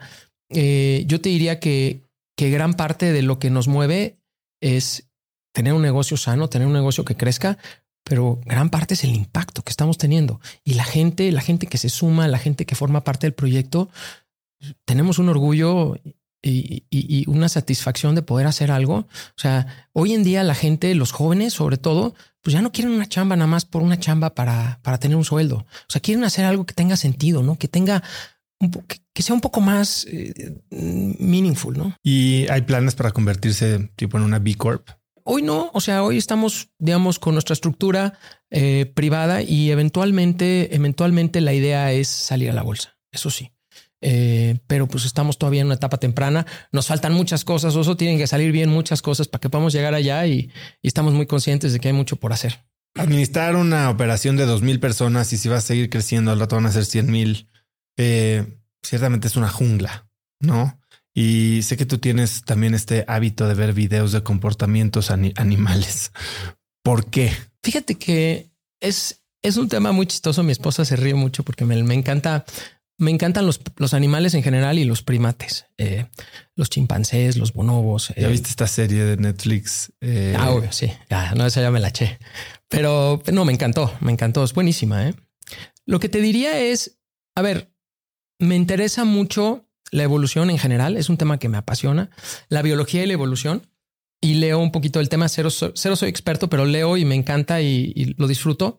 eh, yo te diría que, que gran parte de lo que nos mueve es tener un negocio sano, tener un negocio que crezca, pero gran parte es el impacto que estamos teniendo. Y la gente, la gente que se suma, la gente que forma parte del proyecto, tenemos un orgullo y, y, y una satisfacción de poder hacer algo. O sea, hoy en día la gente, los jóvenes sobre todo, pues ya no quieren una chamba nada más por una chamba para, para tener un sueldo. O sea, quieren hacer algo que tenga sentido, ¿no? Que tenga, un po- que, que sea un poco más eh, meaningful, ¿no? ¿Y hay planes para convertirse tipo en una B Corp? Hoy no, o sea, hoy estamos, digamos, con nuestra estructura eh, privada y eventualmente, eventualmente la idea es salir a la bolsa. Eso sí. Eh, pero pues estamos todavía en una etapa temprana. Nos faltan muchas cosas. Oso, tienen que salir bien muchas cosas para que podamos llegar allá y, y estamos muy conscientes de que hay mucho por hacer. Administrar una operación de dos mil personas y si vas a seguir creciendo, al rato van a ser cien mil. Eh, ciertamente es una jungla, ¿no? Y sé que tú tienes también este hábito de ver videos de comportamientos ani- animales. ¿Por qué? Fíjate que es, es un tema muy chistoso. Mi esposa se ríe mucho porque me, me encanta. Me encantan los, los animales en general y los primates, eh, los chimpancés, los bonobos. ¿Ya eh, viste esta serie de Netflix? Eh, Ah, obvio, sí. Ya, no, esa ya me la eché. Pero no, me encantó, me encantó. Es buenísima, ¿eh? Lo que te diría es, a ver, me interesa mucho la evolución en general. Es un tema que me apasiona. La biología y la evolución. Y leo un poquito del tema. Cero, cero soy experto, pero leo y me encanta y, y lo disfruto.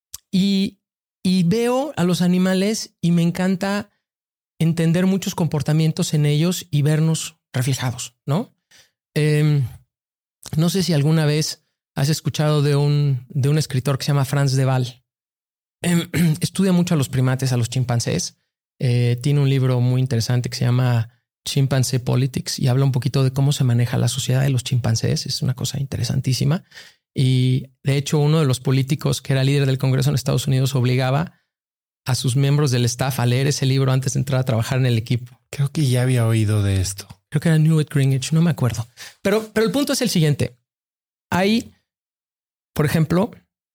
Y, y veo a los animales y me encanta entender muchos comportamientos en ellos y vernos reflejados, ¿no? Eh, no sé si alguna vez has escuchado de un, de un escritor que se llama Franz de Waal. Eh, estudia mucho a los primates, a los chimpancés. Eh, tiene un libro muy interesante que se llama Chimpanzee Politics y habla un poquito de cómo se maneja la sociedad de los chimpancés. Es una cosa interesantísima. Y de hecho, uno de los políticos que era líder del Congreso en Estados Unidos obligaba a sus miembros del staff a leer ese libro antes de entrar a trabajar en el equipo. Creo que ya había oído de esto. Creo que era Newt Gingrich, no me acuerdo. Pero, pero el punto es el siguiente. Hay, por ejemplo,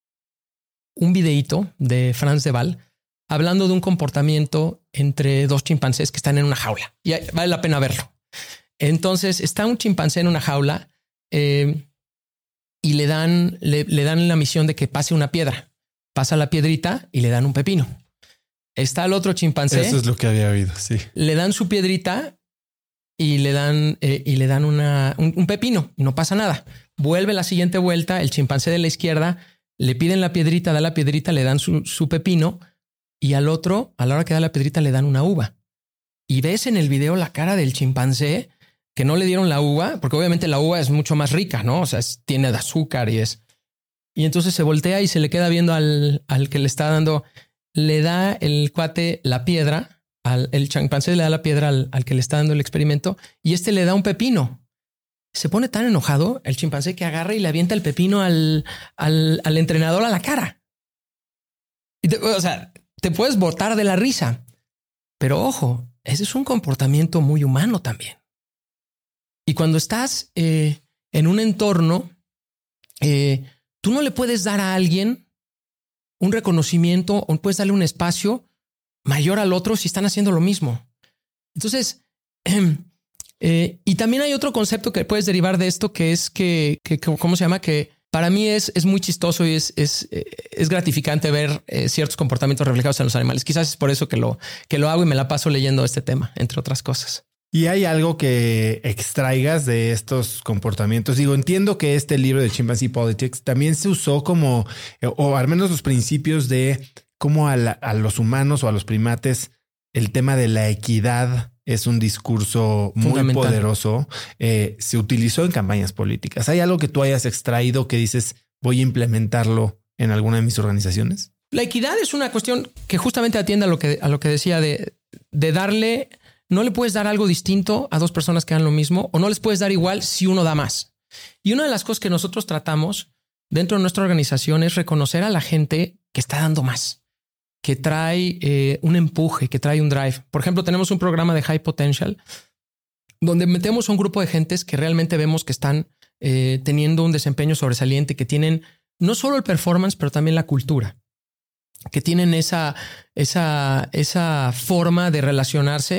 un videíto de Franz de Waal hablando de un comportamiento entre dos chimpancés que están en una jaula. Y vale la pena verlo. Entonces está un chimpancé en una jaula eh, y le dan, le, le dan la misión de que pase una piedra. Pasa la piedrita y le dan un pepino. Está el otro chimpancé. Eso es lo que había oído, sí. Le dan su piedrita y le dan, eh, y le dan una, un, un pepino y no pasa nada. Vuelve la siguiente vuelta, el chimpancé de la izquierda, le piden la piedrita, da la piedrita, le dan su, su pepino y al otro, a la hora que da la piedrita, le dan una uva. Y ves en el video la cara del chimpancé que no le dieron la uva, porque obviamente la uva es mucho más rica, ¿no? O sea, es, tiene de azúcar y es... Y entonces se voltea y se le queda viendo al, al que le está dando, le da el cuate la piedra, al, el chimpancé le da la piedra al, al que le está dando el experimento y este le da un pepino. Se pone tan enojado el chimpancé que agarra y le avienta el pepino al, al, al entrenador a la cara. Y te, o sea, te puedes botar de la risa, pero ojo, ese es un comportamiento muy humano también. Y cuando estás eh, en un entorno, eh, tú no le puedes dar a alguien un reconocimiento o puedes darle un espacio mayor al otro si están haciendo lo mismo. Entonces, eh, eh, y también hay otro concepto que puedes derivar de esto que es que, que ¿cómo se llama? Que para mí es, es muy chistoso y es, es, es gratificante ver eh, ciertos comportamientos reflejados en los animales. Quizás es por eso que lo, que lo hago y me la paso leyendo este tema, entre otras cosas. ¿Y hay algo que extraigas de estos comportamientos? Digo, entiendo que este libro de Chimpanzee Politics también se usó como, o al menos los principios de cómo a, la, a los humanos o a los primates el tema de la equidad es un discurso muy poderoso. Eh, se utilizó en campañas políticas. ¿Hay algo que tú hayas extraído que dices voy a implementarlo en alguna de mis organizaciones? La equidad es una cuestión que justamente atiende a lo que, a lo que decía de, de darle... No le puedes dar algo distinto a dos personas que dan lo mismo o no les puedes dar igual si uno da más. Y una de las cosas que nosotros tratamos dentro de nuestra organización es reconocer a la gente que está dando más, que trae eh, un empuje, que trae un drive. Por ejemplo, tenemos un programa de High Potential donde metemos a un grupo de gentes que realmente vemos que están eh, teniendo un desempeño sobresaliente, que tienen no solo el performance, pero también la cultura, que tienen esa, esa, esa forma de relacionarse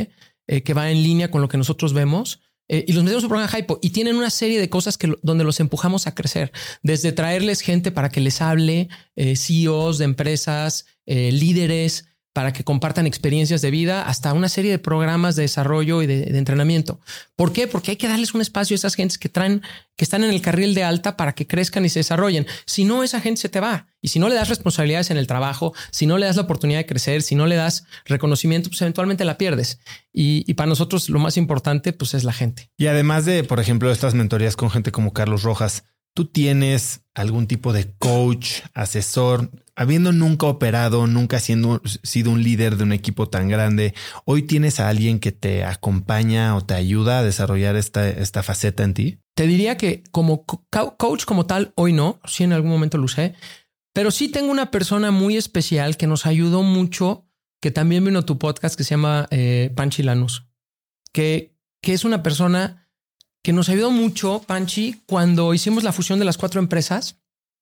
eh, que va en línea con lo que nosotros vemos. Eh, y los metemos en un programa Hypo y tienen una serie de cosas que donde los empujamos a crecer, desde traerles gente para que les hable, eh, C E Os de empresas, eh, líderes, para que compartan experiencias de vida, hasta una serie de programas de desarrollo y de, de entrenamiento. ¿Por qué? Porque hay que darles un espacio a esas gentes que traen, que están en el carril de alta para que crezcan y se desarrollen. Si no, esa gente se te va. Y si no le das responsabilidades en el trabajo, si no le das la oportunidad de crecer, si no le das reconocimiento, pues eventualmente la pierdes. Y, y para nosotros lo más importante, pues es la gente. Y además de, por ejemplo, estas mentorías con gente como Carlos Rojas, ¿tú tienes algún tipo de coach, asesor, habiendo nunca operado, nunca siendo, sido un líder de un equipo tan grande? Hoy tienes a alguien que te acompaña o te ayuda a desarrollar esta, esta faceta en ti. Te diría que como co- coach como tal, hoy no, sí en algún momento lo usé, pero sí tengo una persona muy especial que nos ayudó mucho, que también vino a tu podcast, que se llama eh, Panchi Lanús, que, que es una persona que nos ayudó mucho, Panchi, cuando hicimos la fusión de las cuatro empresas.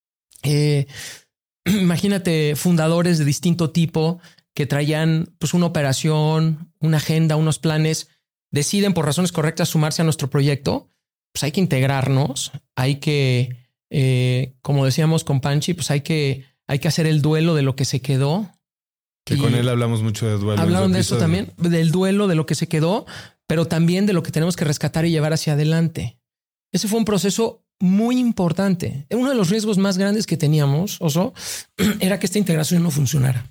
Eh, imagínate fundadores de distinto tipo que traían pues una operación, una agenda, unos planes, deciden por razones correctas sumarse a nuestro proyecto. Pues hay que integrarnos, hay que, eh, como decíamos con Panchi, pues hay que, hay que hacer el duelo de lo que se quedó. Que con él hablamos mucho de duelo. Hablaron de eso también, del duelo de lo que se quedó, pero también de lo que tenemos que rescatar y llevar hacia adelante. Ese fue un proceso muy importante. Uno de los riesgos más grandes que teníamos, Oso, era que esta integración no funcionara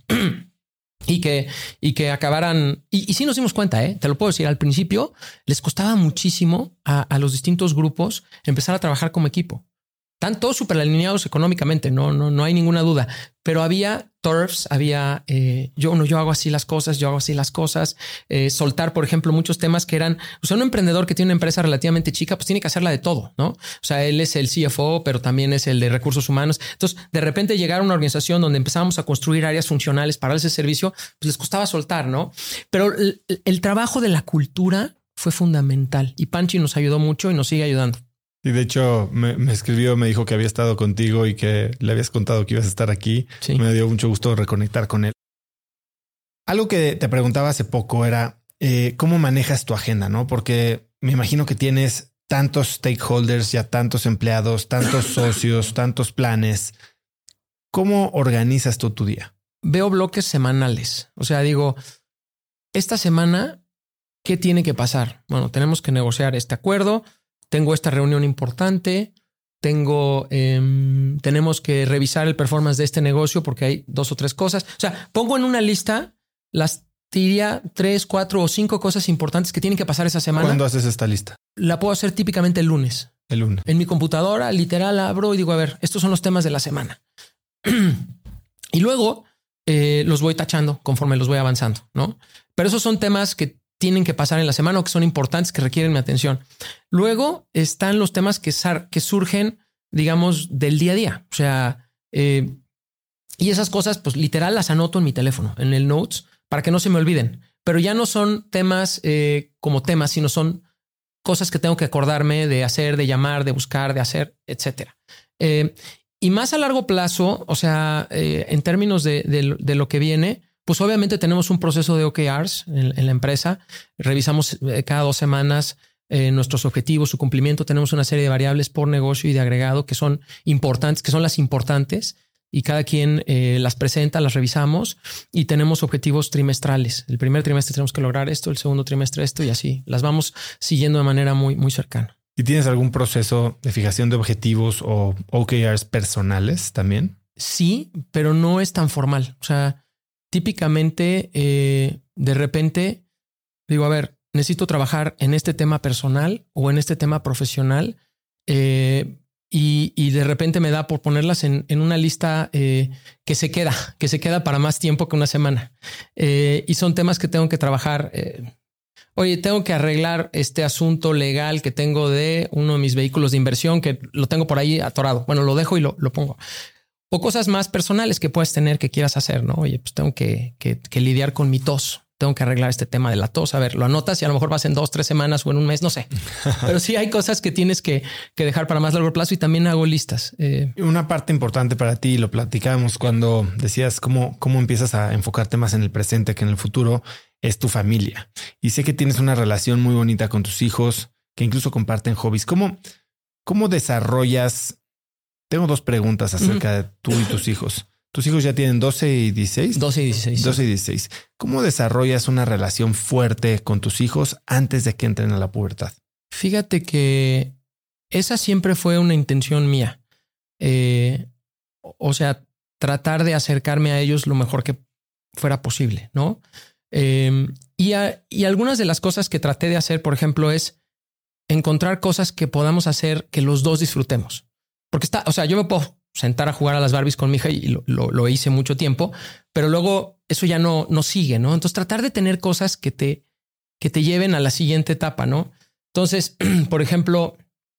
y que, y que acabaran. Y, y sí nos dimos cuenta, ¿eh? Te lo puedo decir, al principio les costaba muchísimo a, a los distintos grupos empezar a trabajar como equipo. Están todos súper alineados económicamente, no, no, no hay ninguna duda, pero había turfs, había eh, yo no, yo hago así las cosas, yo hago así las cosas, eh, soltar, por ejemplo, muchos temas que eran, o sea, un emprendedor que tiene una empresa relativamente chica, pues tiene que hacerla de todo, ¿no? O sea, él es el C F O, pero también es el de recursos humanos. Entonces, de repente llegar a una organización donde empezamos a construir áreas funcionales para ese servicio, pues les costaba soltar, ¿no? Pero el, el trabajo de la cultura fue fundamental y Panchi nos ayudó mucho y nos sigue ayudando. Y de hecho me, me escribió, me dijo que había estado contigo y que le habías contado que ibas a estar aquí. Sí. Me dio mucho gusto reconectar con él. Algo que te preguntaba hace poco era eh, cómo manejas tu agenda, ¿no? Porque me imagino que tienes tantos stakeholders, ya tantos empleados, tantos socios, tantos planes. ¿Cómo organizas tú tu día? Veo bloques semanales. O sea, digo, esta semana, ¿qué tiene que pasar? Bueno, tenemos que negociar este acuerdo. Tengo esta reunión importante, tengo, eh, tenemos que revisar el performance de este negocio porque hay dos o tres cosas. O sea, pongo en una lista las diría tres, cuatro o cinco cosas importantes que tienen que pasar esa semana. ¿Cuándo haces esta lista? La puedo hacer típicamente el lunes. El lunes. En mi computadora, literal, abro y digo, a ver, estos son los temas de la semana. Y luego eh, los voy tachando conforme los voy avanzando, ¿no? Pero esos son temas que tienen que pasar en la semana o que son importantes, que requieren mi atención. Luego están los temas que, que surgen, digamos, del día a día. O sea, eh, y esas cosas, pues literal las anoto en mi teléfono, en el Notes, para que no se me olviden. Pero ya no son temas eh, como temas, sino son cosas que tengo que acordarme de hacer, de llamar, de buscar, de hacer, etcétera. Eh, y más a largo plazo, o sea, eh, en términos de, de, de lo que viene, pues obviamente tenemos un proceso de O K Rs en, en la empresa. Revisamos cada dos semanas eh, nuestros objetivos, su cumplimiento. Tenemos una serie de variables por negocio y de agregado que son importantes, que son las importantes, y cada quien eh, las presenta, las revisamos y tenemos objetivos trimestrales. El primer trimestre tenemos que lograr esto, el segundo trimestre esto y así. Las vamos siguiendo de manera muy, muy cercana. ¿Y tienes algún proceso de fijación de objetivos o O K Rs personales también? Sí, pero no es tan formal. O sea, típicamente, eh, de repente, digo, a ver, necesito trabajar en este tema personal o en este tema profesional eh, y, y de repente me da por ponerlas en, en una lista eh, que se queda, que se queda para más tiempo que una semana. Eh, y son temas que tengo que trabajar. Eh, Oye, tengo que arreglar este asunto legal que tengo de uno de mis vehículos de inversión que lo tengo por ahí atorado. Bueno, lo dejo y lo, lo pongo. O cosas más personales que puedes tener que quieras hacer, ¿no? Oye, pues tengo que, que, que lidiar con mi tos. Tengo que arreglar este tema de la tos. A ver, lo anotas y a lo mejor vas en dos, tres semanas o en un mes, no sé. Pero sí hay cosas que tienes que, que dejar para más largo plazo y también hago listas. Eh, Una parte importante para ti, lo platicábamos cuando decías cómo, cómo empiezas a enfocarte más en el presente que en el futuro, es tu familia. Y sé que tienes una relación muy bonita con tus hijos, que incluso comparten hobbies. ¿Cómo, cómo desarrollas? Tengo dos preguntas acerca de tú y tus hijos. ¿Tus hijos ya tienen doce y dieciséis? doce y dieciséis. doce y dieciséis. ¿Cómo desarrollas una relación fuerte con tus hijos antes de que entren a la pubertad? Fíjate que esa siempre fue una intención mía. Eh, o sea, tratar de acercarme a ellos lo mejor que fuera posible, ¿no? Eh, y, a, y algunas de las cosas que traté de hacer, por ejemplo, es encontrar cosas que podamos hacer que los dos disfrutemos. Porque está, o sea, yo me puedo sentar a jugar a las Barbies con mi hija y lo, lo, lo hice mucho tiempo, pero luego eso ya no, no sigue, ¿no? Entonces tratar de tener cosas que te, que te lleven a la siguiente etapa, ¿no? Entonces, por ejemplo,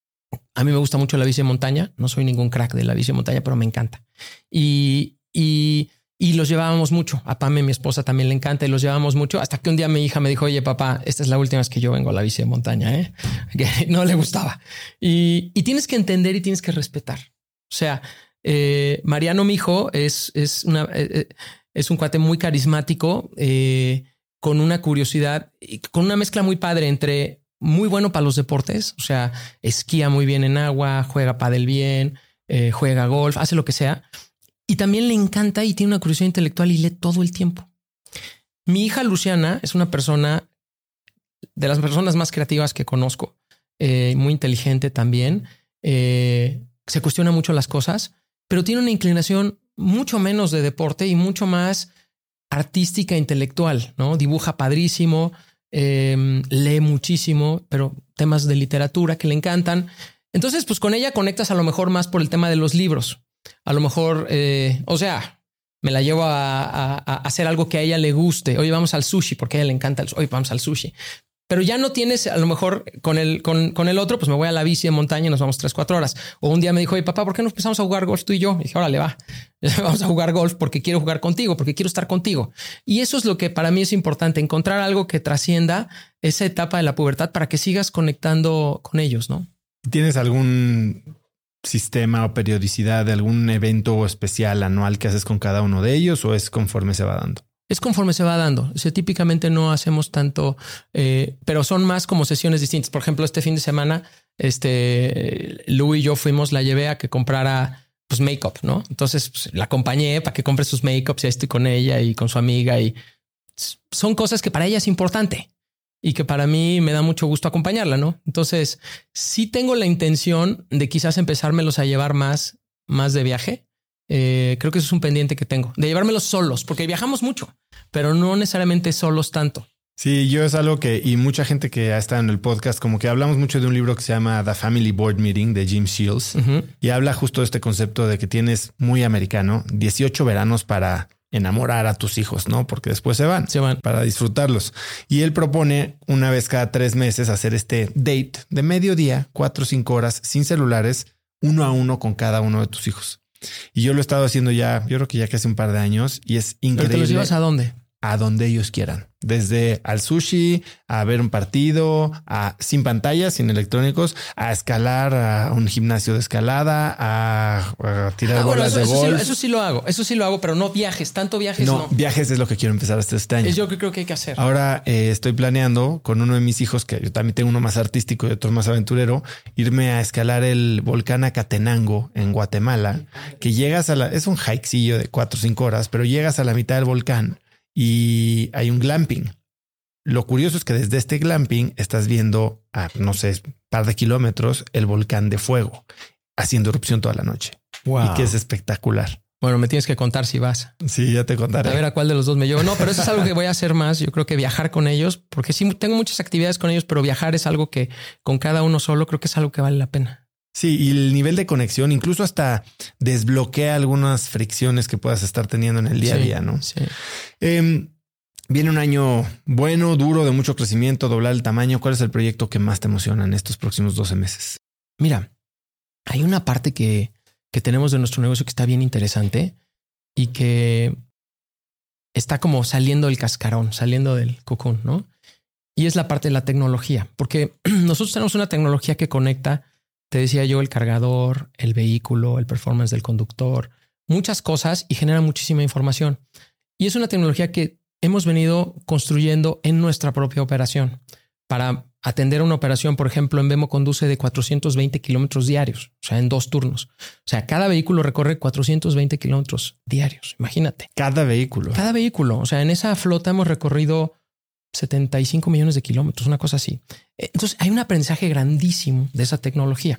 a mí me gusta mucho la bici de montaña. No soy ningún crack de la bici de montaña, pero me encanta. Y, y, y los llevábamos mucho. A Pame, mi esposa, también le encanta y los llevábamos mucho. Hasta que un día mi hija me dijo, oye, papá, esta es la última vez que yo vengo a la bici de montaña, ¿eh? Que no le gustaba. Y, y tienes que entender y tienes que respetar. O sea, eh, Mariano, mi hijo, es, es, una, eh, es un cuate muy carismático, eh, con una curiosidad, con una mezcla muy padre entre muy bueno para los deportes. O sea, esquía muy bien en agua, juega pádel bien, eh, juega golf, hace lo que sea. Y también le encanta y tiene una curiosidad intelectual y lee todo el tiempo. Mi hija Luciana es una persona de las personas más creativas que conozco, eh, muy inteligente también. Eh, se cuestiona mucho las cosas, pero tiene una inclinación mucho menos de deporte y mucho más artística e intelectual, ¿no? Dibuja padrísimo, eh, lee muchísimo, pero temas de literatura que le encantan. Entonces, pues con ella conectas a lo mejor más por el tema de los libros. A lo mejor, eh, o sea, me la llevo a, a, a hacer algo que a ella le guste. Oye, vamos al sushi, porque a ella le encanta el sushi. Oye, vamos al sushi. Pero ya no tienes, a lo mejor con el, con, con el otro, pues me voy a la bici de montaña y nos vamos tres, cuatro horas. O un día me dijo, oye, papá, ¿por qué no empezamos a jugar golf tú y yo? Y dije, órale, va, vamos a jugar golf porque quiero jugar contigo, porque quiero estar contigo. Y eso es lo que para mí es importante, encontrar algo que trascienda esa etapa de la pubertad para que sigas conectando con ellos, ¿no? ¿Tienes algún sistema o periodicidad de algún evento especial anual que haces con cada uno de ellos o es conforme se va dando? Es conforme se va dando. O sea, típicamente no hacemos tanto, eh, pero son más como sesiones distintas. Por ejemplo, este fin de semana, este Lu y yo fuimos, la llevé a que comprara pues make-up, ¿no? Entonces pues, la acompañé para que compre sus make-ups y ahí estoy con ella y con su amiga y son cosas que para ella es importante y que para mí me da mucho gusto acompañarla, ¿no? Entonces sí tengo la intención de quizás empezármelos a llevar más, más de viaje. Eh, creo que eso es un pendiente que tengo, de llevármelos solos, porque viajamos mucho, pero no necesariamente solos tanto. Sí, yo es algo que, y mucha gente que ha estado en el podcast, como que hablamos mucho de un libro que se llama The Family Board Meeting de Jim Shields, uh-huh. y habla justo de este concepto de que tienes muy americano, dieciocho veranos para enamorar a tus hijos, ¿no? Porque después se van, se van para disfrutarlos. Y él propone una vez cada tres meses hacer este date de mediodía, cuatro o cinco horas sin celulares, uno a uno con cada uno de tus hijos. Y yo lo he estado haciendo ya, yo creo que ya casi un par de años y es increíble. ¿Pero te los llevas a dónde? A donde ellos quieran. Desde al sushi, a ver un partido, a sin pantallas, sin electrónicos, a escalar a un gimnasio de escalada, a, a tirar ah, bolas bueno, eso, de golf. Eso sí, eso sí lo hago, eso sí lo hago, pero no viajes, tanto viajes no. No, viajes es lo que quiero empezar hasta este año. Es yo que creo que hay que hacer. Ahora eh, estoy planeando con uno de mis hijos, que yo también tengo uno más artístico y otro más aventurero, irme a escalar el volcán Acatenango en Guatemala, que llegas a la... Es un hikecillo de cuatro o cinco horas, pero llegas a la mitad del volcán y hay un glamping. Lo curioso es que desde este glamping estás viendo a, no sé, par de kilómetros el volcán de fuego haciendo erupción toda la noche. Wow. Y que es espectacular. Bueno, me tienes que contar si vas. Sí, ya te contaré. A ver a cuál de los dos me llevo. No, pero eso es algo que voy a hacer más. Yo creo que viajar con ellos, porque sí tengo muchas actividades con ellos, pero viajar es algo que con cada uno solo creo que es algo que vale la pena. Sí, y el nivel de conexión incluso hasta desbloquea algunas fricciones que puedas estar teniendo en el día sí, a día, ¿no? Sí. Eh, viene un año bueno, duro, de mucho crecimiento, doblar el tamaño. ¿Cuál es el proyecto que más te emociona en estos próximos doce meses? Mira, hay una parte que, que tenemos de nuestro negocio que está bien interesante y que está como saliendo del cascarón, saliendo del cocón, ¿no? Y es la parte de la tecnología, porque nosotros tenemos una tecnología que conecta. Te decía yo, el cargador, el vehículo, el performance del conductor, muchas cosas y genera muchísima información. Y es una tecnología que hemos venido construyendo en nuestra propia operación para atender una operación, por ejemplo, en Vemo conduce de cuatrocientos veinte kilómetros diarios, o sea, en dos turnos. O sea, cada vehículo recorre cuatrocientos veinte kilómetros diarios. Imagínate. Cada vehículo. Cada vehículo. O sea, en esa flota hemos recorrido setenta y cinco millones de kilómetros, una cosa así. Entonces, hay un aprendizaje grandísimo de esa tecnología.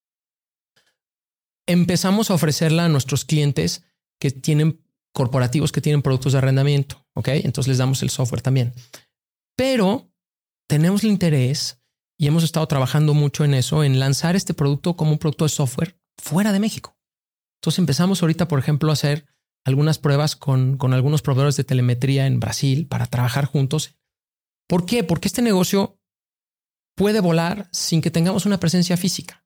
Empezamos a ofrecerla a nuestros clientes que tienen corporativos que tienen productos de arrendamiento. Ok, entonces les damos el software también. Pero tenemos el interés y hemos estado trabajando mucho en eso, en lanzar este producto como un producto de software fuera de México. Entonces empezamos ahorita, por ejemplo, a hacer algunas pruebas con, con algunos proveedores de telemetría en Brasil para trabajar juntos. ¿Por qué? Porque este negocio puede volar sin que tengamos una presencia física.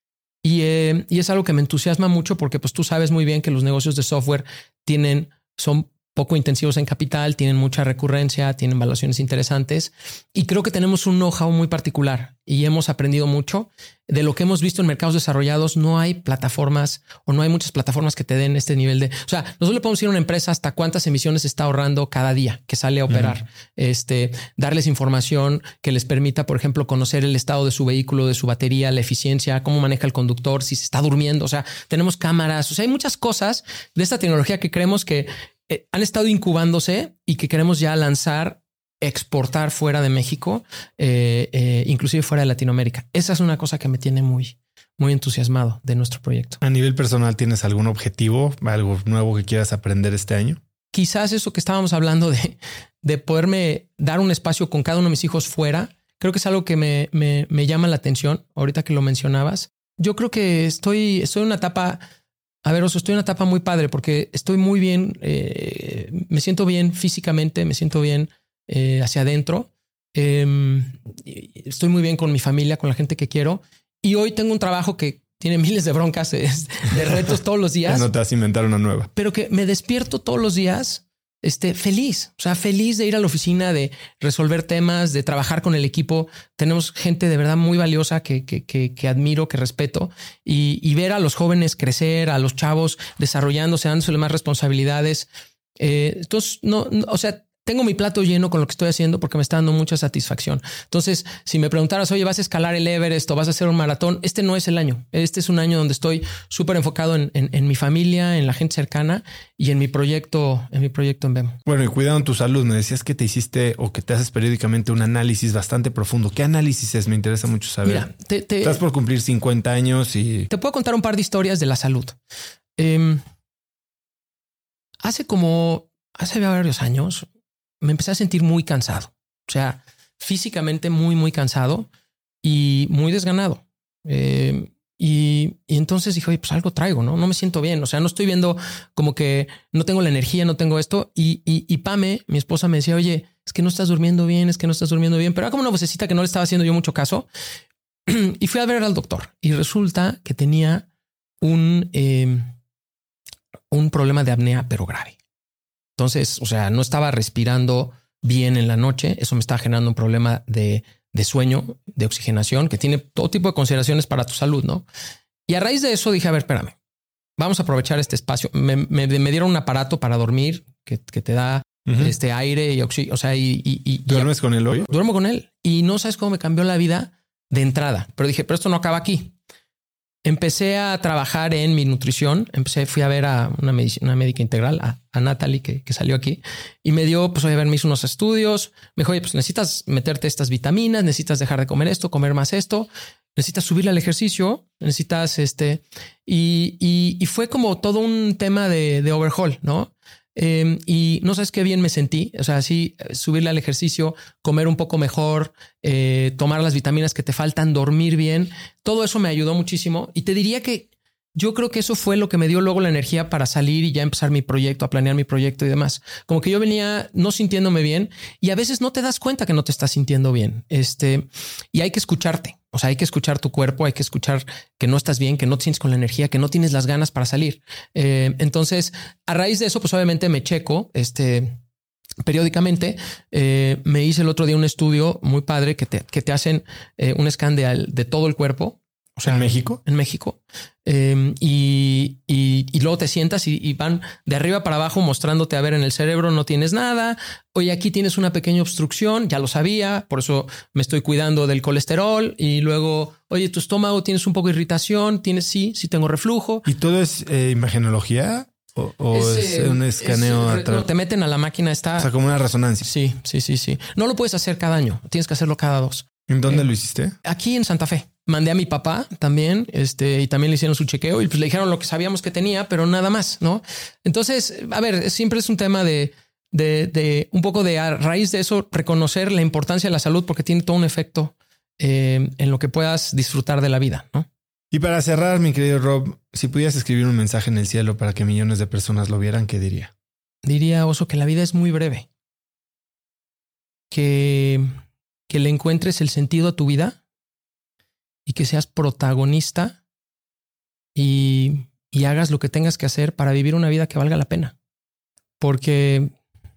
Y, eh, y es algo que me entusiasma mucho porque pues tú sabes muy bien que los negocios de software tienen, son poco intensivos en capital, tienen mucha recurrencia, tienen valuaciones interesantes y creo que tenemos un know-how muy particular y hemos aprendido mucho de lo que hemos visto en mercados desarrollados. No hay plataformas o no hay muchas plataformas que te den este nivel de, o sea, nosotros le podemos ir a una empresa hasta cuántas emisiones está ahorrando cada día que sale a operar, uh-huh. este, darles información que les permita, por ejemplo, conocer el estado de su vehículo, de su batería, la eficiencia, cómo maneja el conductor, si se está durmiendo. O sea, tenemos cámaras, o sea, hay muchas cosas de esta tecnología que creemos que Eh, han estado incubándose y que queremos ya lanzar, exportar fuera de México, eh, eh, inclusive fuera de Latinoamérica. Esa es una cosa que me tiene muy, muy entusiasmado de nuestro proyecto. A nivel personal, ¿tienes algún objetivo, algo nuevo que quieras aprender este año? Quizás eso que estábamos hablando de, de poderme dar un espacio con cada uno de mis hijos fuera. Creo que es algo que me, me, me llama la atención ahorita que lo mencionabas. Yo creo que estoy, estoy en una etapa... A ver, Oso, estoy en una etapa muy padre porque estoy muy bien, eh, me siento bien físicamente, me siento bien eh, hacia adentro. Eh, estoy muy bien con mi familia, con la gente que quiero. Y hoy tengo un trabajo que tiene miles de broncas, de, de retos todos los días. No te vas a inventar una nueva. Pero que me despierto todos los días este, feliz. O sea, feliz de ir a la oficina, de resolver temas, de trabajar con el equipo. Tenemos gente de verdad muy valiosa que, que, que, que admiro, que respeto y, y ver a los jóvenes crecer, a los chavos desarrollándose, dándole más responsabilidades. Eh, entonces, no, no, o sea, tengo mi plato lleno con lo que estoy haciendo porque me está dando mucha satisfacción. Entonces, si me preguntaras, oye, ¿vas a escalar el Everest o vas a hacer un maratón? Este no es el año. Este es un año donde estoy súper enfocado en, en, en mi familia, en la gente cercana y en mi proyecto, en mi proyecto en Vemo. Bueno, y cuidado en tu salud. Me decías que te hiciste o que te haces periódicamente un análisis bastante profundo. ¿Qué análisis es? Me interesa mucho saber. Mira, te, te, estás por cumplir cincuenta años y... Te puedo contar un par de historias de la salud. Eh, hace como, hace varios años... me empecé a sentir muy cansado, o sea, físicamente muy, muy cansado y muy desganado. Eh, y, y entonces dije, oye, pues algo traigo, ¿no? No me siento bien. O sea, no estoy viendo como que no tengo la energía, no tengo esto. Y, y, y Pame, mi esposa, me decía, oye, es que no estás durmiendo bien, es que no estás durmiendo bien. Pero era como una vocecita que no le estaba haciendo yo mucho caso. Y fui a ver al doctor y resulta que tenía un, eh, un problema de apnea, pero grave. Entonces, o sea, no estaba respirando bien en la noche. Eso me estaba generando un problema de, de sueño, de oxigenación, que tiene todo tipo de consideraciones para tu salud, ¿no? Y a raíz de eso dije, a ver, espérame, vamos a aprovechar este espacio. Me, me, me dieron un aparato para dormir que, que te da uh-huh. este aire y oxígeno. O sea, y, y, y ¿duermes y, con él hoy? Duermo con él y no sabes cómo me cambió la vida de entrada. Pero dije, pero esto no acaba aquí. Empecé a trabajar en mi nutrición. Empecé, fui a ver a una, medic- una médica integral, a, a Natalie, que, que salió aquí y me dio, pues, oye, a ver, me hizo unos estudios. Me dijo, oye, pues necesitas meterte estas vitaminas, necesitas dejar de comer esto, comer más esto, necesitas subirle al ejercicio, necesitas este. Y, y, y fue como todo un tema de, de overhaul, ¿no? Eh, y no sabes qué bien me sentí. O sea, sí, subirle al ejercicio, comer un poco mejor, eh, tomar las vitaminas que te faltan, dormir bien. Todo eso me ayudó muchísimo. Y te diría que yo creo que eso fue lo que me dio luego la energía para salir y ya empezar mi proyecto, a planear mi proyecto y demás. Como que yo venía no sintiéndome bien y a veces no te das cuenta que no te estás sintiendo bien. Este, y hay que escucharte. O sea, hay que escuchar tu cuerpo, hay que escuchar que no estás bien, que no te sientes con la energía, que no tienes las ganas para salir. Eh, entonces, a raíz de eso, pues obviamente me checo este, periódicamente. Eh, me hice el otro día un estudio muy padre que te, que te hacen eh, un scan de, de todo el cuerpo O sea, ¿en México? En México. Eh, y, y, y luego te sientas y, y van de arriba para abajo mostrándote, a ver, en el cerebro no tienes nada. Oye, aquí tienes una pequeña obstrucción, ya lo sabía, por eso me estoy cuidando del colesterol. Y luego, oye, tu estómago tienes un poco de irritación, tienes, sí, sí tengo reflujo. ¿Y todo es eh, imagenología? ¿O, o es, es eh, un escaneo es, atrás? No, te meten a la máquina, está... O sea, como una resonancia. Sí, sí, sí, sí. No lo puedes hacer cada año, tienes que hacerlo cada dos. ¿En dónde eh, lo hiciste? Aquí en Santa Fe. Mandé a mi papá también, este, y también le hicieron su chequeo y pues le dijeron lo que sabíamos que tenía, pero nada más, ¿no? Entonces, a ver, siempre es un tema de, de, de un poco de a raíz de eso, reconocer la importancia de la salud porque tiene todo un efecto eh, en lo que puedas disfrutar de la vida, ¿no? Y para cerrar, mi querido Rob, si pudieras escribir un mensaje en el cielo para que millones de personas lo vieran, ¿qué diría? Diría, Oso, que la vida es muy breve. Que, que le encuentres el sentido a tu vida y que seas protagonista y, y hagas lo que tengas que hacer para vivir una vida que valga la pena. Porque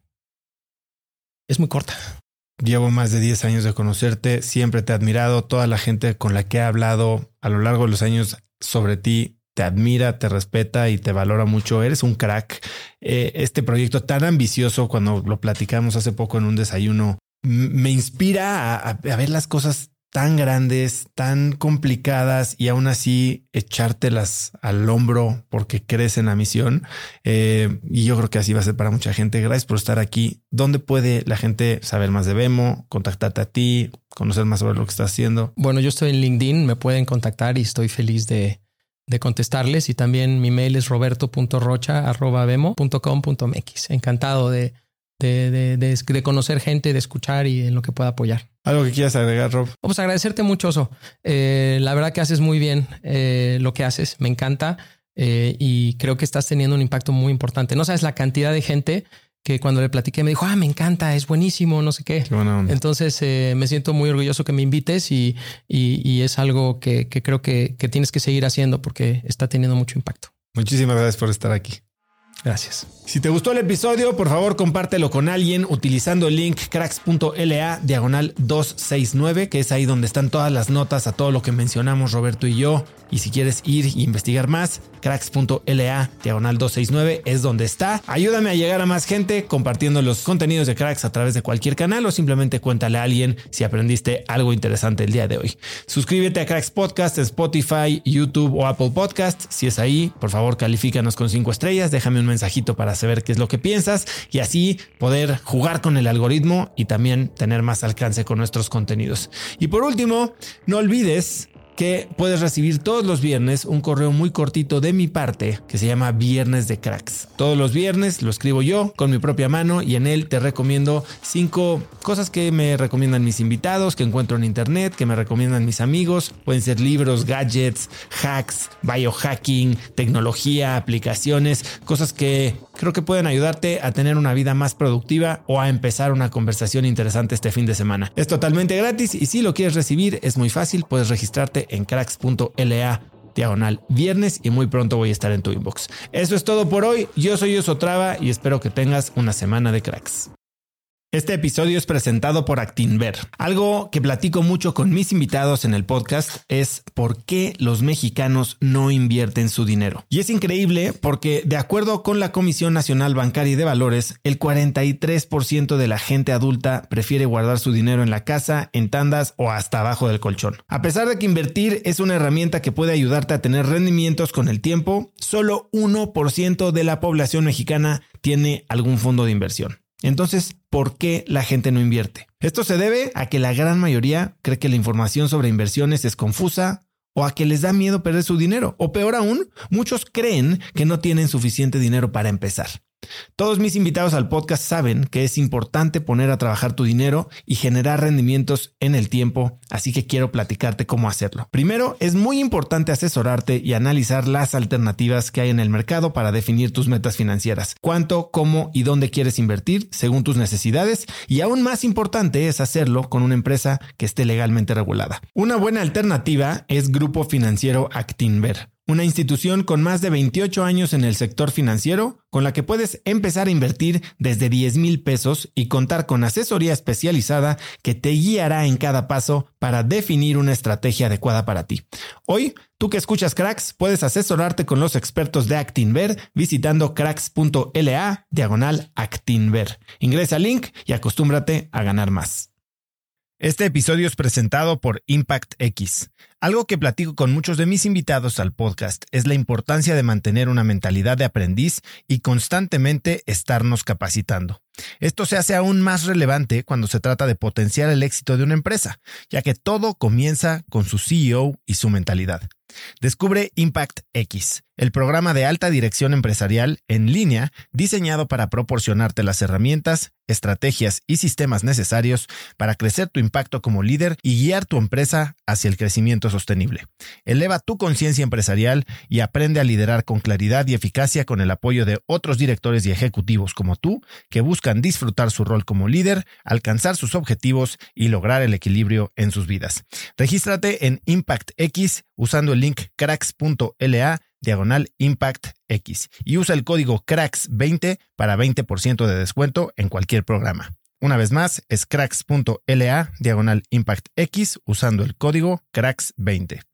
es muy corta. Llevo más de diez años de conocerte, siempre te he admirado, toda la gente con la que he hablado a lo largo de los años sobre ti te admira, te respeta y te valora mucho, eres un crack. Eh, este proyecto tan ambicioso, cuando lo platicamos hace poco en un desayuno, m- me inspira a, a ver las cosas tan grandes, tan complicadas y aún así echártelas al hombro porque crees en la misión. Eh, y yo creo que así va a ser para mucha gente. Gracias por estar aquí. ¿Dónde puede la gente saber más de Vemo, contactarte a ti, conocer más sobre lo que estás haciendo? Bueno, yo estoy en LinkedIn, me pueden contactar y estoy feliz de, de contestarles. Y también mi mail es roberto punto rocha arroba vemo punto com punto m x. Encantado de, de, de, de, de conocer gente, de escuchar y en lo que pueda apoyar. ¿Algo que quieras agregar, Rob? Pues agradecerte mucho, Oso. Eh, la verdad que haces muy bien eh, lo que haces. Me encanta eh, y creo que estás teniendo un impacto muy importante. No sabes la cantidad de gente que cuando le platiqué me dijo, ah, me encanta, es buenísimo, no sé qué. Qué buena onda. Entonces eh, me siento muy orgulloso que me invites y, y, y es algo que, que creo que, que tienes que seguir haciendo porque está teniendo mucho impacto. Muchísimas gracias por estar aquí. Gracias. Si te gustó el episodio, por favor, compártelo con alguien utilizando el link cracks.la diagonal doscientos sesenta y nueve, que es ahí donde están todas las notas a todo lo que mencionamos Roberto y yo. Y si quieres ir e investigar más, cracks.la diagonal doscientos sesenta y nueve es donde está. Ayúdame a llegar a más gente compartiendo los contenidos de Cracks a través de cualquier canal o simplemente cuéntale a alguien si aprendiste algo interesante el día de hoy. Suscríbete a Cracks Podcast en Spotify, YouTube o Apple Podcast. Si es ahí, por favor, califícanos con cinco estrellas. Déjame un mensajito para saber qué es lo que piensas y así poder jugar con el algoritmo y también tener más alcance con nuestros contenidos. Y por último, no olvides que puedes recibir todos los viernes un correo muy cortito de mi parte que se llama Viernes de Cracks. Todos los viernes lo escribo yo con mi propia mano y en él te recomiendo cinco cosas que me recomiendan mis invitados, que encuentro en internet, que me recomiendan mis amigos. Pueden ser libros, gadgets, hacks, biohacking, tecnología, aplicaciones, cosas que creo que pueden ayudarte a tener una vida más productiva o a empezar una conversación interesante este fin de semana. Es totalmente gratis y si lo quieres recibir es muy fácil, puedes registrarte en cracks.la diagonal viernes y muy pronto voy a estar en tu inbox. Eso es todo por hoy. Yo soy Oso Traba y espero que tengas una semana de cracks. Este episodio es presentado por Actinver. Algo que platico mucho con mis invitados en el podcast es por qué los mexicanos no invierten su dinero. Y es increíble porque, de acuerdo con la Comisión Nacional Bancaria y de Valores, el cuarenta y tres por ciento de la gente adulta prefiere guardar su dinero en la casa, en tandas o hasta abajo del colchón. A pesar de que invertir es una herramienta que puede ayudarte a tener rendimientos con el tiempo, solo uno por ciento de la población mexicana tiene algún fondo de inversión. Entonces, ¿por qué la gente no invierte? Esto se debe a que la gran mayoría cree que la información sobre inversiones es confusa o a que les da miedo perder su dinero. O peor aún, muchos creen que no tienen suficiente dinero para empezar. Todos mis invitados al podcast saben que es importante poner a trabajar tu dinero y generar rendimientos en el tiempo, así que quiero platicarte cómo hacerlo. Primero, es muy importante asesorarte y analizar las alternativas que hay en el mercado para definir tus metas financieras, cuánto, cómo y dónde quieres invertir según tus necesidades, y aún más importante es hacerlo con una empresa que esté legalmente regulada. Una buena alternativa es Grupo Financiero Actinver, una institución con más de veintiocho años en el sector financiero, con la que puedes empezar a invertir desde diez mil pesos y contar con asesoría especializada que te guiará en cada paso para definir una estrategia adecuada para ti. Hoy, tú que escuchas Cracks, puedes asesorarte con los expertos de Actinver visitando cracks.la diagonal Actinver. Ingresa al link y acostúmbrate a ganar más. Este episodio es presentado por Impact X. Algo que platico con muchos de mis invitados al podcast es la importancia de mantener una mentalidad de aprendiz y constantemente estarnos capacitando. Esto se hace aún más relevante cuando se trata de potenciar el éxito de una empresa, ya que todo comienza con su C E O y su mentalidad. Descubre Impact X, el programa de alta dirección empresarial en línea diseñado para proporcionarte las herramientas, estrategias y sistemas necesarios para crecer tu impacto como líder y guiar tu empresa hacia el crecimiento sostenible. Eleva tu conciencia empresarial y aprende a liderar con claridad y eficacia con el apoyo de otros directores y ejecutivos como tú que buscan disfrutar su rol como líder, alcanzar sus objetivos y lograr el equilibrio en sus vidas. Regístrate en Impact X usando el link cracks.la diagonal Impact X y usa el código cracks veinte para veinte por ciento de descuento en cualquier programa. Una vez más, es cracks.la diagonal Impact X usando el código cracks veinte.